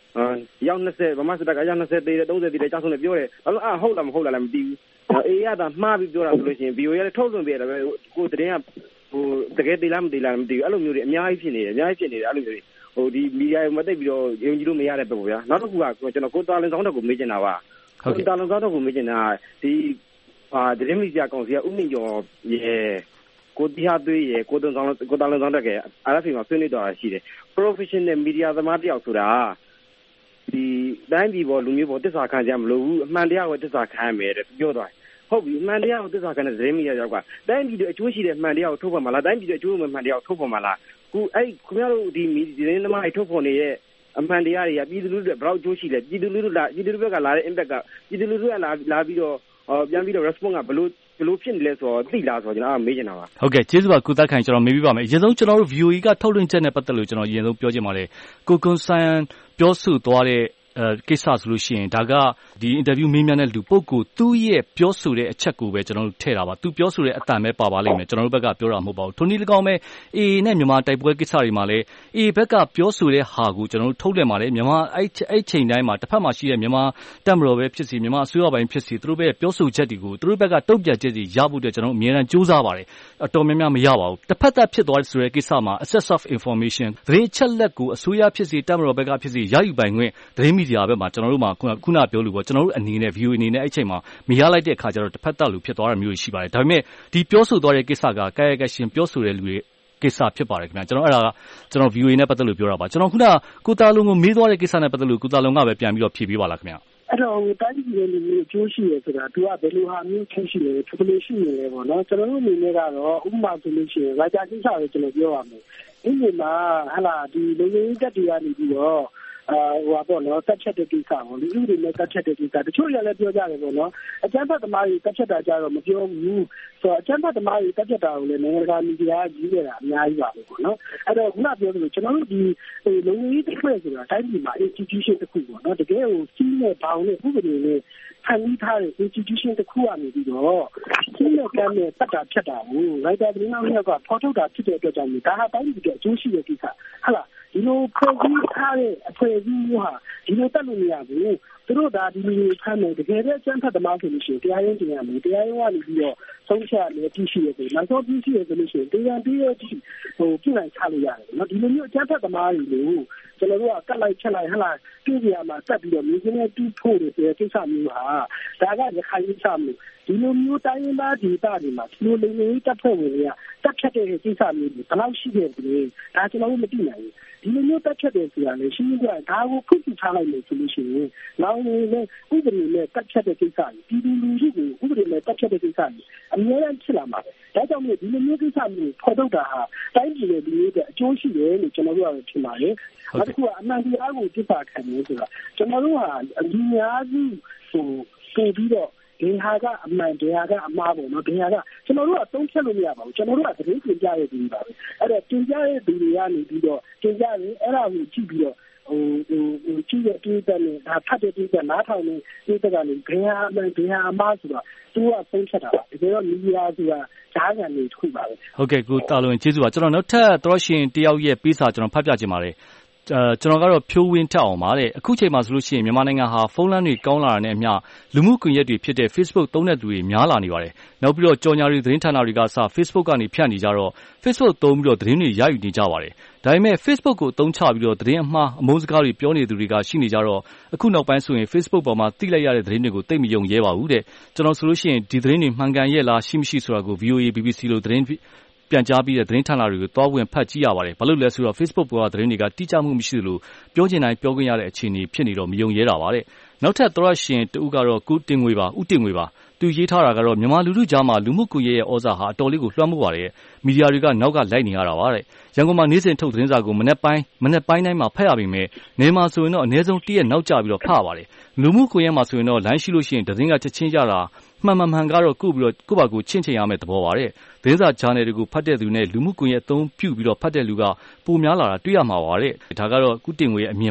ရောက်၂၀ဗမာစစ်တပ်ကရောက်၂၀သေးတယ်၃၀သေးတယ်ကြောက်ဆုံးတယ်ပြောတယ်ဒါလို့အာဟုတ်လားမဟုတ်လားလည်းမသိဘူးအေးရတာမှားပြီးပြောတာဆိုလို့ရှိရင် ဗီ အို အေ လည်းထုတ်လွှင့်ပေးတယ်ပဲကိုသတင်းကဟိုတကယ်သေးလားမသေးလားမသိဘူးအဲ့လိုမျိုးတွေအများကြီးဖြစ်နေတယ်အများကြီးဖြစ်နေတယ်အဲ့လိုမျိုးတွေဟိုဒီမီဒီယာမသိပြီးတော့ယုံကြည်လို့မရတဲ့ပုံဗျာနောက်တစ်ခုကကျွန်တော်ကိုတာလန်ဆောင်တက်ကိုမေးချင်တာပါကိုတာလန်ဆောင်တက်ကိုမေးချင်တာဒီဟာသတင်းမီဒီယာကောင်စီကဥမင်ကျော်ရဲ့ကိုတီဟာသွေးရဲ့ကိုတုံဆောင်ကိုတာလန်ဆောင်တက်က အာရ် အက်ဖ် မှာဆွေးနွေးတော့ရှိတယ် professional media သမားတယောက်ဆိုတာဒီတိုင်းပြည်ပေါ်လူမျိုးပေါ်တစ္ဆာခံကြမလို့ဘူးအမှန်တရားကိုတစ္ဆာခံရမယ်တဲ့ပြောသွားဟုတ်ပြီအမှန်တရားကိုတစ္ဆာခံတဲ့သတင်းမီဒီယာရောက်ကတိုင်းပြည်တွေအကျိုးရှိတဲ့အမှန်တရားကိုထုတ်ဖော်မှာလားတိုင်းပြည်တွေအကျိုးမဲ့အမှန်တရားကိုထုတ်ဖော်မှာလားခုအဲ့ခင်ဗျားတို့ဒီသတင်းသမားတွေထုတ်ဖော်နေတဲ့အမှန်တရားတွေကပြည်သူလူထုတွေဘယ်လောက်အကျိုးရှိလဲပြည်သူလူထုလာပြည်သူလူထုဘက်ကလာတဲ့ impact ကပြည်သူလူထုကလာလာပြီးတော့ပြန်ပြီးတော့ response ကဘယ်လိုဘယ်လိုဖြစ်နေလဲဆိုတော့သိလားဆိုတော့ကျွန်တော်မေးချင်တာပါဟုတ်ကဲ့ကျေးဇူးပါကိုသက်ခိုင်ကျွန်တော်မေးပြပါမယ်အရင်ဆုံးကျွန်တော်တို့ ဗီ အို အေ ကထုတ်လွှင့်ချက်နဲ့ပတ်သက်လို့ကျွန်တော်အရင်ဆုံးပြောချင်ပါတယ်ကိုကွန်ဆန်ပြောဆိုသွားတဲ့အဲကိစ္စဆိုလို့ရှိရင်ဒါကဒီအင်တာဗျူးမေးမြန်းတဲ့လူပုဂ္ဂိုလ်သူ့ရဲ့ပြောဆိုတဲ့အချက်ကိုပဲကျွန်တော်တို့ထည့်တာပါသူပြောဆိုတဲ့အတန်ပဲပါပါလိမ့်မယ်ကျွန်တော်တို့ဘက်ကပြောတာမဟုတ်ပါဘူးထိုနည်း၎င်းပဲ အေ အေ နဲ့မြန်မာတိုက်ပွဲကိစ္စတွေမှာလည်း အေ အေ ဘက်ကပြောဆိုတဲ့ဟာကိုကျွန်တော်တို့ထုတ်လွှင့်ပါတယ်မြန်မာအဲ့အဲ့ချိန်တိုင်းမှာတစ်ဖက်မှာရှိတဲ့မြန်မာတပ်မတော်ပဲဖြစ်စီမြန်မာအစိုးရပိုင်းဖြစ်စီသူတို့ပဲပြောဆိုချက်တွေကိုသူတို့ဘက်ကတုံ့ပြန်ချက်တွေရဖို့အတွက်ကျွန်တော်တို့အများအားစူးစမ်းပါတယ်အတော်များများမရပါဘူးတစ်ဖက်သက်ဖြစ်သွားတဲ့ဆိုတဲ့ကိစ္စမှာ access of information သတင်းအချက်လက်ကိုအစိုးရဖြစ်စီတပ်မတော်ဘက်ကဖြစ်စီရယူပိုင်ခွင့်သတင်းမီဒီယာဘက်မှာကျွန်တော်တို့မှာခုနပြောလို့ပေါ့ကျွန်တော်တို့အနေနဲ့ ဗီ အို အေ အနေနဲ့အဲ့ချိန်မှာမရလိုက်တဲ့အခါကျတော့တစ်ဖက်သက်လူဖြစ်သွားတာမျိုးရှိပါတယ်ဒါပေမဲ့ဒီပြောဆိုသွားတဲ့ကိစ္စကကာယကရှင်ပြောဆိုတဲ့လူတွေကိစ္စဖြစ်ပါတယ်ခင်ဗျာကျွန်တော်အဲ့ဒါကကျွန်တော် ဗီ အို အေ နဲ့ပတ်သက်လို့ပြောတာပါကျွန်တော်ခုနကိုတာလုံကိုမေးသွားတဲ့ကိစ္စနဲ့ပတ်သက်လို့ကိုတာလုံကပဲပြန်ပြီးတော့ဖြေပေးပါလားခင်ဗျာအဲ့တော့တိုင်းပြည်ရဲ့လူမျိုးအကျိုးရှိရဆိုတာသူကဘယ်လိုဟာမျိုးချင်းရှိလဲသူဘယ်လိုရှိနေလဲပေါ့နော်ကျွန်တော်တို့အနေနဲ့ကတော့ဥပမာဆိုလို့ရှိရင်ရာဂျာကိစ္စကိုကျွန်တော်ပြောရမယ်ဒီနေ့မှာဟလာဒီလူမျိုးတက်တွေကနေပြီးတော့အာဟိုပါပေါ့နော်တက်ချက်တဲ့ကိစ္စပေါ့လူလူတွေနဲ့တက်ချက်တဲ့ကိစ္စတချို့ရလည်းပြောကြတယ်ပေါ့နော်အကျန်းဖတ်သမားတွေတက်ချက်တာကြတော့မပြောဘူးဆိုတော့အကျန်းဖတ်သမားတွေတက်ချက်တာကိုလည်းနိုင်ငံတကာမီဒီယာကြီးနေတာအများကြီးပါပဲပေါ့နော်အဲ့တော့ခုနပြောသလိုကျွန်တော်တို့ဒီဟိုလုံကြီးတစ်ဖွဲ့ဆိုတာတိုင်းပြည်မှာ institution တစ်ခုပေါ့နော်တကယ်ကိုစီးနဲ့ဘောင်နဲ့ဥပဒေနဲ့ဖန်တီးထားတဲ့ institution တစ်ခုကနေပြီးတော့စီးနဲ့ကမ်းနဲ့တက်တာဖြတ်တာကို writer သတင်းတော်တွေကဖော်ထုတ်တာဖြစ်တဲ့အတွက်ကြောင့်ဒါဟာတိုင်းပြည်ရဲ့အကျိုးရှိတဲ့ကိစ္စဟုတ်လားဒီလိုဖွဲ့စည်းထားတဲ့အဖွဲ့အစည်းမျိုးဟာဒီလိုတက်လို့မရဘူးသူတို့ဒါဒီလိုဖမ်းတယ်တကယ်တော့ကျန်းဖတ်သမားဆိုလို့ရှိရင်တရားရင်တင်ရမယ်တရားရင်ကနေပြီးတော့ဆုံးဖြတ်မယ်ပြည်ရှိရတယ်နောက်ဆုံးပြည်ရှိရဆိုလို့ရှိရင်တရားပြီးတော့ဟိုပြည်နိုင်ချလို့ရတယ်နော်ဒီလိုမျိုးကျန်းဖတ်သမားတွေလို့ကျွန်တော်တို့ကကတ်လိုက်ချက်လိုက်ဟလာပြည်ပြာမှာတက်ပြီးတော့မြင်းနဲ့တူးဖို့တဲ့ကိစ္စမျိုးဟာဒါကရခိုင်ကိစ္စမျိုးဒီလိုမျိုးတိုင်းရင်းသားဒေသတွေမှာဒီလိုလူမျိုးတက်ဖွဲ့ဝင်တွေကတက်ဖြတ်တဲ့ကိစ္စမျိုးဘယ်လောက်ရှိတယ်ဒီဒါကျွန်တော်တို့မသိနိုင်ဘူးဒီလိုမျိုးတက်ဖြတ်တယ်ဆိုတာလေရှင်းရှင်းပြောရင်ဒါကိုခုခုထားလိုက်လို့ဆိုလို့ရှိရင်နောက်နေနဲ့ဥပဒေနဲ့တက်ဖြတ်တဲ့ကိစ္စကြီးဒီလူလူကြီးကိုဥပဒေနဲ့တက်ဖြတ်တဲ့ကိစ္စကြီးအများကြီးဖြစ်လာမှာပဲဒါကြောင့်မို့ဒီလိုမျိုးကိစ္စမျိုးဖော်ထုတ်တာဟာတိုင်းပြည်ရဲ့လူမျိုးတွေအကျိုးရှိတယ်လို့ကျွန်တော်တို့ကထင်ပါတယ်နောက်တစ်ခုကအမှန်တရားကိုပြသခံနေဆိုတာကျွန်တော်တို့ဟာအများကြီးဟိုပြင်ပြီးတော့ဒီဟာကအမှန်တရားကအမှားပေါ့နော်ဒီဟာကကျွန်တော်တို့ကသုံးချက်လို့မရပါဘူးကျွန်တော်တို့ကသတင်းပြင်ပြရတဲ့သူတွေပါပဲအဲ့တော့ပြင်ပြရတဲ့သူတွေကနေပြီးတော့ပြင်ပြရင်အဲ့ဒါကိုကြည့်ပြီးတော့ဟိုဟိုဟိုကြည့်ရတဲ့တဲ့နဲ့ဒါဖတ်တဲ့တဲ့နားထောင်နေတဲ့တဲ့ကနေဘယ်ဟာအမှန်ဘယ်ဟာအမှားဆိုတော့သူကသုံးချက်တာပါဒီတော့မီဒီယာဆိုတာဈာကံတွေတစ်ခုပါပဲဟုတ်ကဲ့ကိုတာလွန်ကျေးဇူးပါကျွန်တော်နောက်ထပ်တော့ရှင်တယောက်ရဲ့ပေးစာကျွန်တော်ဖတ်ပြချင်ပါတယ်အဲကျွန်တော်ကတော့ဖြိုးဝင်းထက်အောင်ပါတဲ့အခုချိန်မှာဆိုလို့ရှိရင်မြန်မာနိုင်ငံဟာဖုန်းလမ်းတွေကောင်းလာတာနဲ့အမျှလူမှုကွန်ရက်တွေဖြစ်တဲ့ Facebook သုံးတဲ့သူတွေများလာနေပါတယ်နောက်ပြီးတော့ကြော်ညာတွေသတင်းဌာနတွေကစ Facebook ကနေဖြန့်နေကြတော့ Facebook သုံးပြီးတော့သတင်းတွေရယူနေကြပါတယ်ဒါပေမဲ့ Facebook ကိုအသုံးချပြီးတော့သတင်းအမှားအမုန်းစကားတွေပြောနေသူတွေကရှိနေကြတော့အခုနောက်ပိုင်းဆိုရင် Facebook ပေါ်မှာသိလိုက်ရတဲ့သတင်းတွေကိုသိမယုံရဲပါဘူးတဲ့ကျွန်တော်ဆိုလို့ရှိရင်ဒီသတင်းတွေမှန်ကန်ရဲ့လားရှိမရှိဆိုတာကို ဗီ အို အေ ဘီ ဘီ စီ လိုသတင်းပြန်ကြားပြီးတဲ့သတင်းဌာနတွေကိုတွားဝင်ဖတ်ကြည့်ရပါတယ်ဘာလို့လဲဆိုတော့ Facebook ပေါ်ကသတင်းတွေကတိကျမှုမရှိသလိုပြောချင်တိုင်းပြောခွင့်ရတဲ့အခြေအနေဖြစ်နေတော့မယုံရဲတာပါတဲ့နောက်ထပ်သောရရှင်တူကတော့ကုတင်ငွေပါဥတင်ငွေပါသူရေးထားတာကတော့မြန်မာလူထုကြားမှာလူမှုကွန်ရက်ရဲ့ဩဇာဟာအတော်လေးကိုလွှမ်းမိုးပါတယ်မီဒီယာတွေကနောက်ကလိုက်နေရတာပါတဲ့ရန်ကုန်မှာနေ့စဉ်ထုတ်သတင်းစာကိုမနေ့ပိုင်းမနေ့ပိုင်းတိုင်းမှာဖတ်ရပေမဲ့နေမှာဆိုရင်တော့အနည်းဆုံးတစ်ရက်နောက်ကျပြီးတော့ဖတ်ရပါတယ်လူမှုကွန်ရက်မှာဆိုရင်တော့လိုင်းရှိလို့ရှိရင်သတင်းကချက်ချင်းရတာမှန်မှန်မှန်ကတော့ကိုပြီးတော့ကိုပါကိုချင့်ချင်ရမယ့်သဘောပါတဲ့သတင်းစာဂျာနယ်တွေကိုဖတ်တဲ့သူနဲ့လူမှုကွန်ရက်အသုံးပြုပြီးတော့ဖတ်တဲ့လူကပိုများလာတာတွေ့ရမှာပါတဲ့ဒါကတော့ကုတင်ငွေရဲ့အမြင်မှာ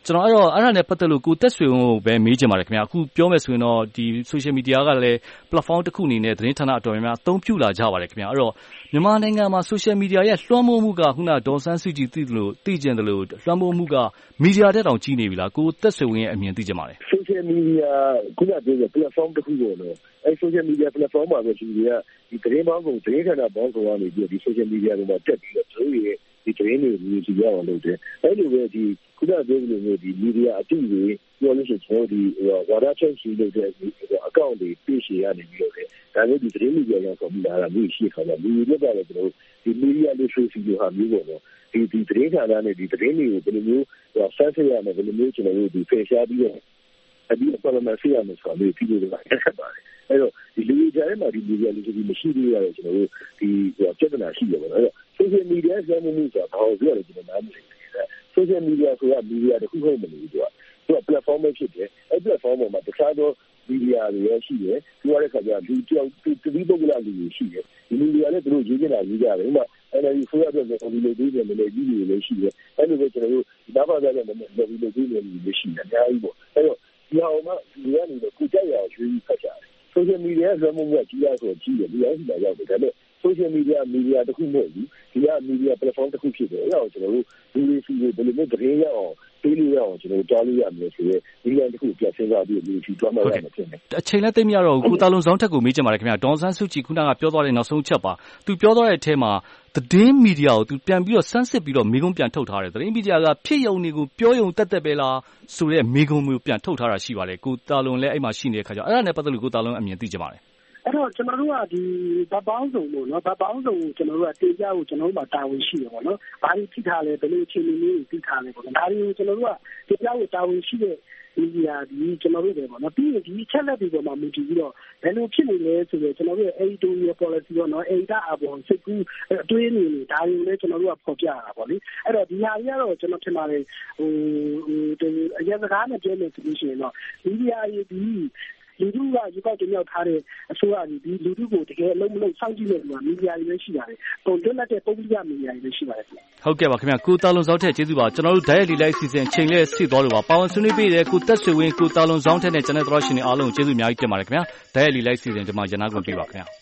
ကျွန်တော်အဲ့တော့အဲ့ဒါနဲ့ပတ်သက်လို့ကိုတက်ဆွေကိုပဲမေးချင်ပါတယ်ခင်ဗျာအခုပြောမယ်ဆိုရင်တော့ဒီ social media ကလည်း platform တစ်ခုအနေနဲ့သတင်းဌာနအတော်များများအသုံးပြုလာကြပါတယ်ခင်ဗျာအဲ့တော့မြန်မာနိုင်ငံမှာ social media ရဲ့လွှမ်းမိုးမှုကခုနဒေါ်ဆန်းစုကြည်သိတယ်လို့သိကျင်တယ်လို့လွှမ်းမိုးမှုက media တက်တောင်ကြီးနေပြီလားကိုတက်ဆွေရဲ့အမြင်သိချင်ပါတယ် social media ခုနပြောတဲ့ platform တစ်ခုပေါ့နော်အဲ social media platform မှာပဲဒီကဒီသတင်းပေါင်းကိုသတင်းဌာနပေါင်းကိုကနေပြီးဒီ social media တွေမှာတက်ပြီးတော့သူတို့ရဲ့ဒီသတင်းတွေမြင်ကြည့်ရအောင်လုပ်တယ်အဲ့လိုပဲဒီခုနပြောတဲ့မျိုးဒီ media အတိတွေပြောလို့ရှိရင်ဒီဝါဒချုပ်ရှိလို့တဲ့ account တွေပြည့်ရှည်ရနေပြီးတော့လေဒါမျိုးဒီသတင်း media ရောက်ဆိုပြီးလာတာမျိုးရှိခါတယ်ဒီလိုကလည်းကျွန်တော်ဒီ media literacy ကိုဟာမျိုးပေါ့နော်ဒီဒီသတင်းဌာနနဲ့ဒီသတင်းတွေကိုဘယ်လိုမျိုးဆန်းစစ်ရမယ်ဘယ်လိုမျိုးကျွန်တော်တို့ဒီ face ရပြီးတော့အဒီပေါ်မှာဆီရမယ်ဆိုတော့ဒီလိုတွေကဆက်ပါတယ်အဲ့တော့ဒီလူတွေကြားထဲမှာဒီ media literacy မရှိသေးရတော့ကျွန်တော်တို့ဒီပြဿနာရှိတယ်ပေါ့နော်အဲ့တော့ social media ဇာတ်မှုဆိုတာဘာလို့ပြောလဲကျွန်တော်နားမလည်ဘူး social media ဆိုတာ media တစ်ခုဟုတ်မလို့သူကသူက platform ပဲဖြစ်တယ်အဲ့ platform ပေါ်မှာတခြားသော media တွေရရှိတယ်ပြောရတဲ့ခါကျလူတယောက်တတိပုဂ္ဂလလူတွေရှိတယ်ဒီ media လည်းသူတို့ရေးနေတာရေးကြတယ်ဥပမာအဲ့ဒီဆိုရတဲ့ဒီလိုဒီလိုလည်းကြီးတွေလည်းရှိတယ်အဲ့လိုပဲကျွန်တော်တို့ဒီနားပါကြတဲ့ဒီလိုဒီလိုကြီးတွေလည်းရှိတယ်အများကြီးပေါ့အဲ့တော့ဒီအောင်မှဒီကနေတော့ကိုကြိုက်ရအောင်ရွေးပြီးဖတ်ကြတယ် social media ဇာတ်မှုကကြီးရဆိုကြီးတယ်ဒီအောင်ရှိတာရောက်တယ်ဒါပေမဲ့ social media media တစ်ခုမဟုတ်ဘူးဒီက media platform တစ်ခုဖြစ်တယ်အဲ့ဒါကိုကျွန်တော်တို့ဒီလိုစီကိုဘယ်လိုမျိုးသတင်းရအောင်ပေးလို့ရအောင်ကျွန်တော်ကြားလို့ရမယ်ဆိုတော့ဒီလိုတစ်ခုပြစဉ်းစားပြီးဒီစီတွားမှရမယ်ဖြစ်တယ်အချိန်လည်းသိမရတော့ဘူးကိုတာလွန်ဆောင်ထက်ကိုမေးချင်ပါတယ်ခင်ဗျာဒေါ်ဆန်းစုကြည်ခုနကပြောသွားတဲ့နောက်ဆုံးချက်ပါသူပြောသွားတဲ့အထဲမှာသတင်းမီဒီယာကိုသူပြန်ပြီးတော့စမ်းစစ်ပြီးတော့မိကုံးပြန်ထုတ်ထားတယ်သတင်းမီဒီယာကဖြစ်ယုံတွေကိုပြောယုံတက်တက်ပဲလားဆိုတဲ့မိကုံးမျိုးပြန်ထုတ်ထားတာရှိပါတယ်ကိုတာလွန်လည်းအဲ့မှာရှိနေတဲ့ခါကျတော့အဲ့ဒါနဲ့ပတ်သက်လို့ကိုတာလွန်အမြင်သိချင်ပါတယ်အဲ့တော့ကျွန်တော်တို့ကဒီဗတ်ပေါင်းစုံလို့เนาะဗတ်ပေါင်းစုံကိုကျွန်တော်တို့ကတင်ပြဖို့ကျွန်တော်တို့မှာတာဝန်ရှိတယ်ပေါ့နော်။ဘာတွေဖြစ်ထားလဲဘယ်လိုအခြေအနေမျိုးတွေဖြစ်ထားလဲပေါ့နော်။ဒါတွေကိုကျွန်တော်တို့ကတင်ပြဖို့တာဝန်ရှိတဲ့ဒီနေရာဒီကျွန်တော်တို့တွေပေါ့နော်။ပြီးရင်ဒီချက်လက်တွေပေါ်မှာမူတည်ပြီးတော့ဘယ်လိုဖြစ်နေလဲဆိုတော့ကျွန်တော်တို့ရဲ့ editorial policy ပေါ့နော်။ editor အပေါ်စိတ်ကူးအတွေးနေနေဒါတွေကိုလည်းကျွန်တော်တို့ကဖော်ပြရတာပေါ့လေ။အဲ့တော့ဒီဟာတွေကတော့ကျွန်တော်ထင်ပါတယ်ဟိုဟိုအရင်စကားနဲ့ပြောမယ်ဆိုလို့ရှိရင်တော့မီဒီယာရေးဒီလူထုကရေကောက်တင်ရောက်ထားတဲ့အစိုးရကြီးဒီလူထုကိုတကယ်အလုံးမလုံးစောင့်ကြည့်နေတယ်မီဒီယာတွေလည်းရှိပါတယ်။ပုံတွက်တဲ့ပုံပြမီဒီယာတွေလည်းရှိပါတယ်ခင်ဗျ။ဟုတ်ကဲ့ပါခင်ဗျာကိုတာလွန်ဆောင်ထက်ကျေးဇူးပါကျွန်တော်တို့ဓာတ်ရိုက်လီလိုက်အစီအစဉ်ချိန်လဲဆီသွားလို့ပါပါဝင်ဆွေးနွေးပေးတဲ့ကိုတက်ဆွေဝင်းကိုတာလွန်ဆောင်ထက်နဲ့ကျွန်တော်တို့ရှင်တွေအားလုံးကျေးဇူးအများကြီးတင်ပါတယ်ခင်ဗျာဓာတ်ရိုက်လီလိုက်အစီအစဉ်ကျွန်မရနာကုန်ပြပါခင်ဗျာ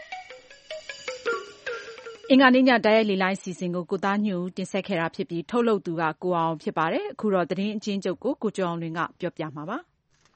အင်္ဂါနေ့ညဓာတ်ရိုက်လီလိုင်းအစီအစဉ်ကိုကိုသားညွန့်တင်ဆက်ခဲ့တာဖြစ်ပြီးထုတ်လုပ်သူကကိုအောင်ဖြစ်ပါတယ်အခုတော့သတင်းအချင်းချုပ်ကိုကိုကျော်အောင်လွင်ကပြောပြမှာပါ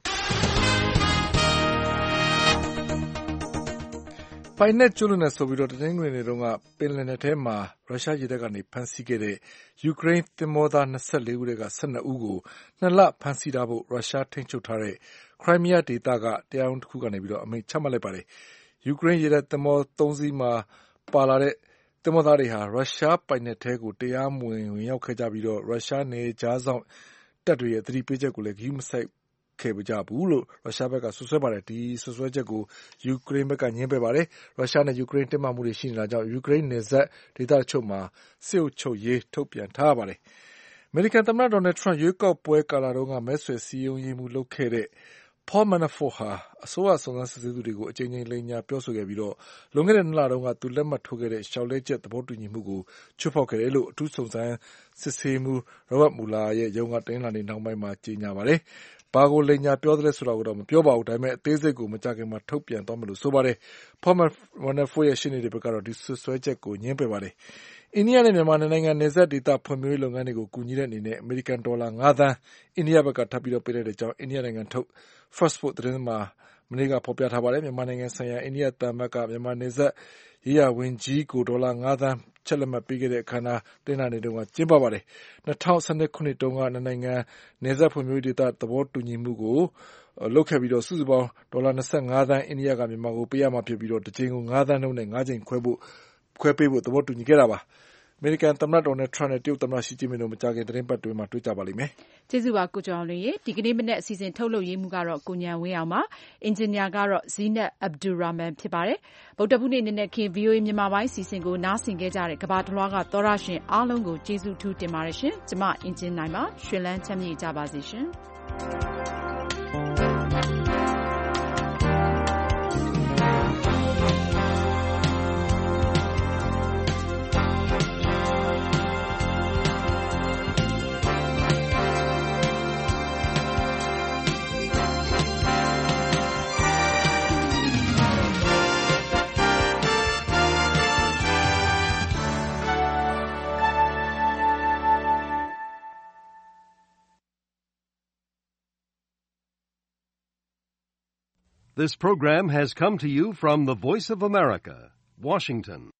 ပိုင်နက်ကျွလွန်နေဆိုပြီးတော့တနင်္ဂနွေနေ့တုန်းကပင်လယ်နယ်ထဲမှာရုရှားရေတပ်ကနေဖမ်းဆီးခဲ့တဲ့ယူကရိန်းသင်္ဘောသား၂၄ဦးက၁၂ဦးကိုနှစ်လဖမ်းဆီးထားဖို့ရုရှားထိန်းချုပ်ထားတဲ့ခရိုင်းမီးယားဒေသကတရားရုံးတစ်ခုကနေပြီးတော့အမိန့်ချမှတ်လိုက်ပါတယ်။ယူကရိန်းရေတပ်သင်္ဘောသုံးစီးမှာပါလာတဲ့သင်္ဘောသားတွေဟာရုရှားပိုင်နက်ထဲကိုတရားမဝင်ဝင်ရောက်ခဲ့ကြပြီးတော့ရုရှားနယ်ခြားစောင့်တပ်တွေရဲ့သတိပေးချက်ကိုလည်းဂရုမစိုက်ခဲ့ကြဘူးလို့ရုရှားဘက်ကဆွဆွဲပါတယ်ဒီဆွဆွဲချက်ကိုယူကရိန်းဘက်ကညှင်းပယ်ပါတယ်ရုရှားနဲ့ယူကရိန်းတင်းမာမှုတွေရှိနေတာကြောင့်ယူကရိန်းနယ်စပ်ဒေသတချို့မှာစစ်အုပ်ချုပ်ရေးထုတ်ပြန်ထားပါတယ်အမေရိကန်သမ္မတဒေါ်နယ်ထရန့်ရွေးကောက်ပွဲကာလတုန်းကမဲဆွယ်စည်းရုံးရေးမှုလုပ်ခဲ့တဲ့Paul Manafort ဟာအစိုးရစုံစမ်းစစ်ဆေးသူတွေကိုအကြိမ်ကြိမ်လိမ်ညာပြောဆိုခဲ့ပြီးတော့လွန်ခဲ့တဲ့နှစ်လတုန်းကသူလက်မှတ်ထိုးခဲ့တဲ့ရှောက်လဲချက်သဘောတူညီမှုကိုချိုးဖောက်ခဲ့တယ်လို့အထူးစုံစမ်းစစ်ဆေးမှု Robert Mueller ရဲ့ရုံးကတင်းလာနေနောက်ပိုင်းမှာကြေညာပါတယ်ဘာကိုလိမ်ညာပြောသလဲဆိုတာကိုတော့မပြောပါဘူးဒါပေမဲ့အသေးစိတ်ကိုမကြခင်မှာထုတ်ပြန်သွားမယ်လို့ဆိုပါတယ် Paul Manafort ရဲ့ရှင်းနေတဲ့ဘက်ကတော့ဒီဆွဆွဲချက်ကိုညှင်းပယ်ပါတယ်အိန္ဒိယနဲ့မြန်မာနိုင်ငံနယ်စပ်ဒေသဖွံ့ဖြိုးရေးလုပ်ငန်းတွေကိုကူညီတဲ့အနေနဲ့အမေရိကန်ဒေါ်လာငါးသန်းအိန္ဒိယဘက်ကထပ်ပြီးတော့ပေးတဲ့အကြောင်းအိန္ဒိယနိုင်ငံထုတ် First Post သတင်းမှာမနေ့ကဖော်ပြထားပါတယ်မြန်မာနိုင်ငံဆိုင်ရာအိန္ဒိယတမန်ကမြန်မာနယ်စပ်ရေးရဝင်ကြီးကိုဒေါ်လာငါးသန်းချက်လက်မှတ်ပေးခဲ့တဲ့အခမ်းအနားတင်လာနေတုန်းကကျင်းပပါတယ်၂၀၁၂ခုနှစ်တုန်းကနိုင်ငံနယ်စပ်ဖွံ့ဖြိုးရေးဒေသသဘောတူညီမှုကိုလုပ်ခဲ့ပြီးတော့စုစုပေါင်းဒေါ်လာ၂၅သန်းအိန္ဒိယကမြန်မာကိုပေးရမှာဖြစ်ပြီးတော့တစ်ကြိမ်ကိုငါးသန်းနှုန်းနဲ့ငါးကြိမ်ခွဲဖို့ခွဲပေးဖို့သဘောတူညီခဲ့တာပါအမေရိကန်သမ္မတဒေါ်နယ်ထရန့်နဲ့တရုတ်သမ္မတရှီကျင်းပင်တို့မကြာခင်သတင်းပတ်တွေမှာတွေ့ကြပါလိမ့်မယ်။ကျေးဇူးပါကိုကျော်အောင်လွင်ရေဒီကနေ့မနေ့အစီအစဉ်ထုတ်လုပ်ရေးမှုကတော့ကိုညံဝင်းအောင်ပါအင်ဂျင်နီယာကတော့ဇီနက်အဗ်ဒူရာမန်ဖြစ်ပါတယ်။ဗုဒ္ဓဘူးနေ့နေ့နဲ့ခင် ဗီအိုအေ မြန်မာပိုင်းအစီအစဉ်ကိုနားဆင်ခဲ့ကြတဲ့ကမ္ဘာတလွှားကသောရရှင်အားလုံးကိုကျေးဇူးထူးတင်ပါတယ်ရှင်။ကျမအင်ဂျင်နိုင်ပါရွှေလန်းချမ်းမြေ့ကြပါစေရှင်။ This program has come to you from the Voice of America, Washington.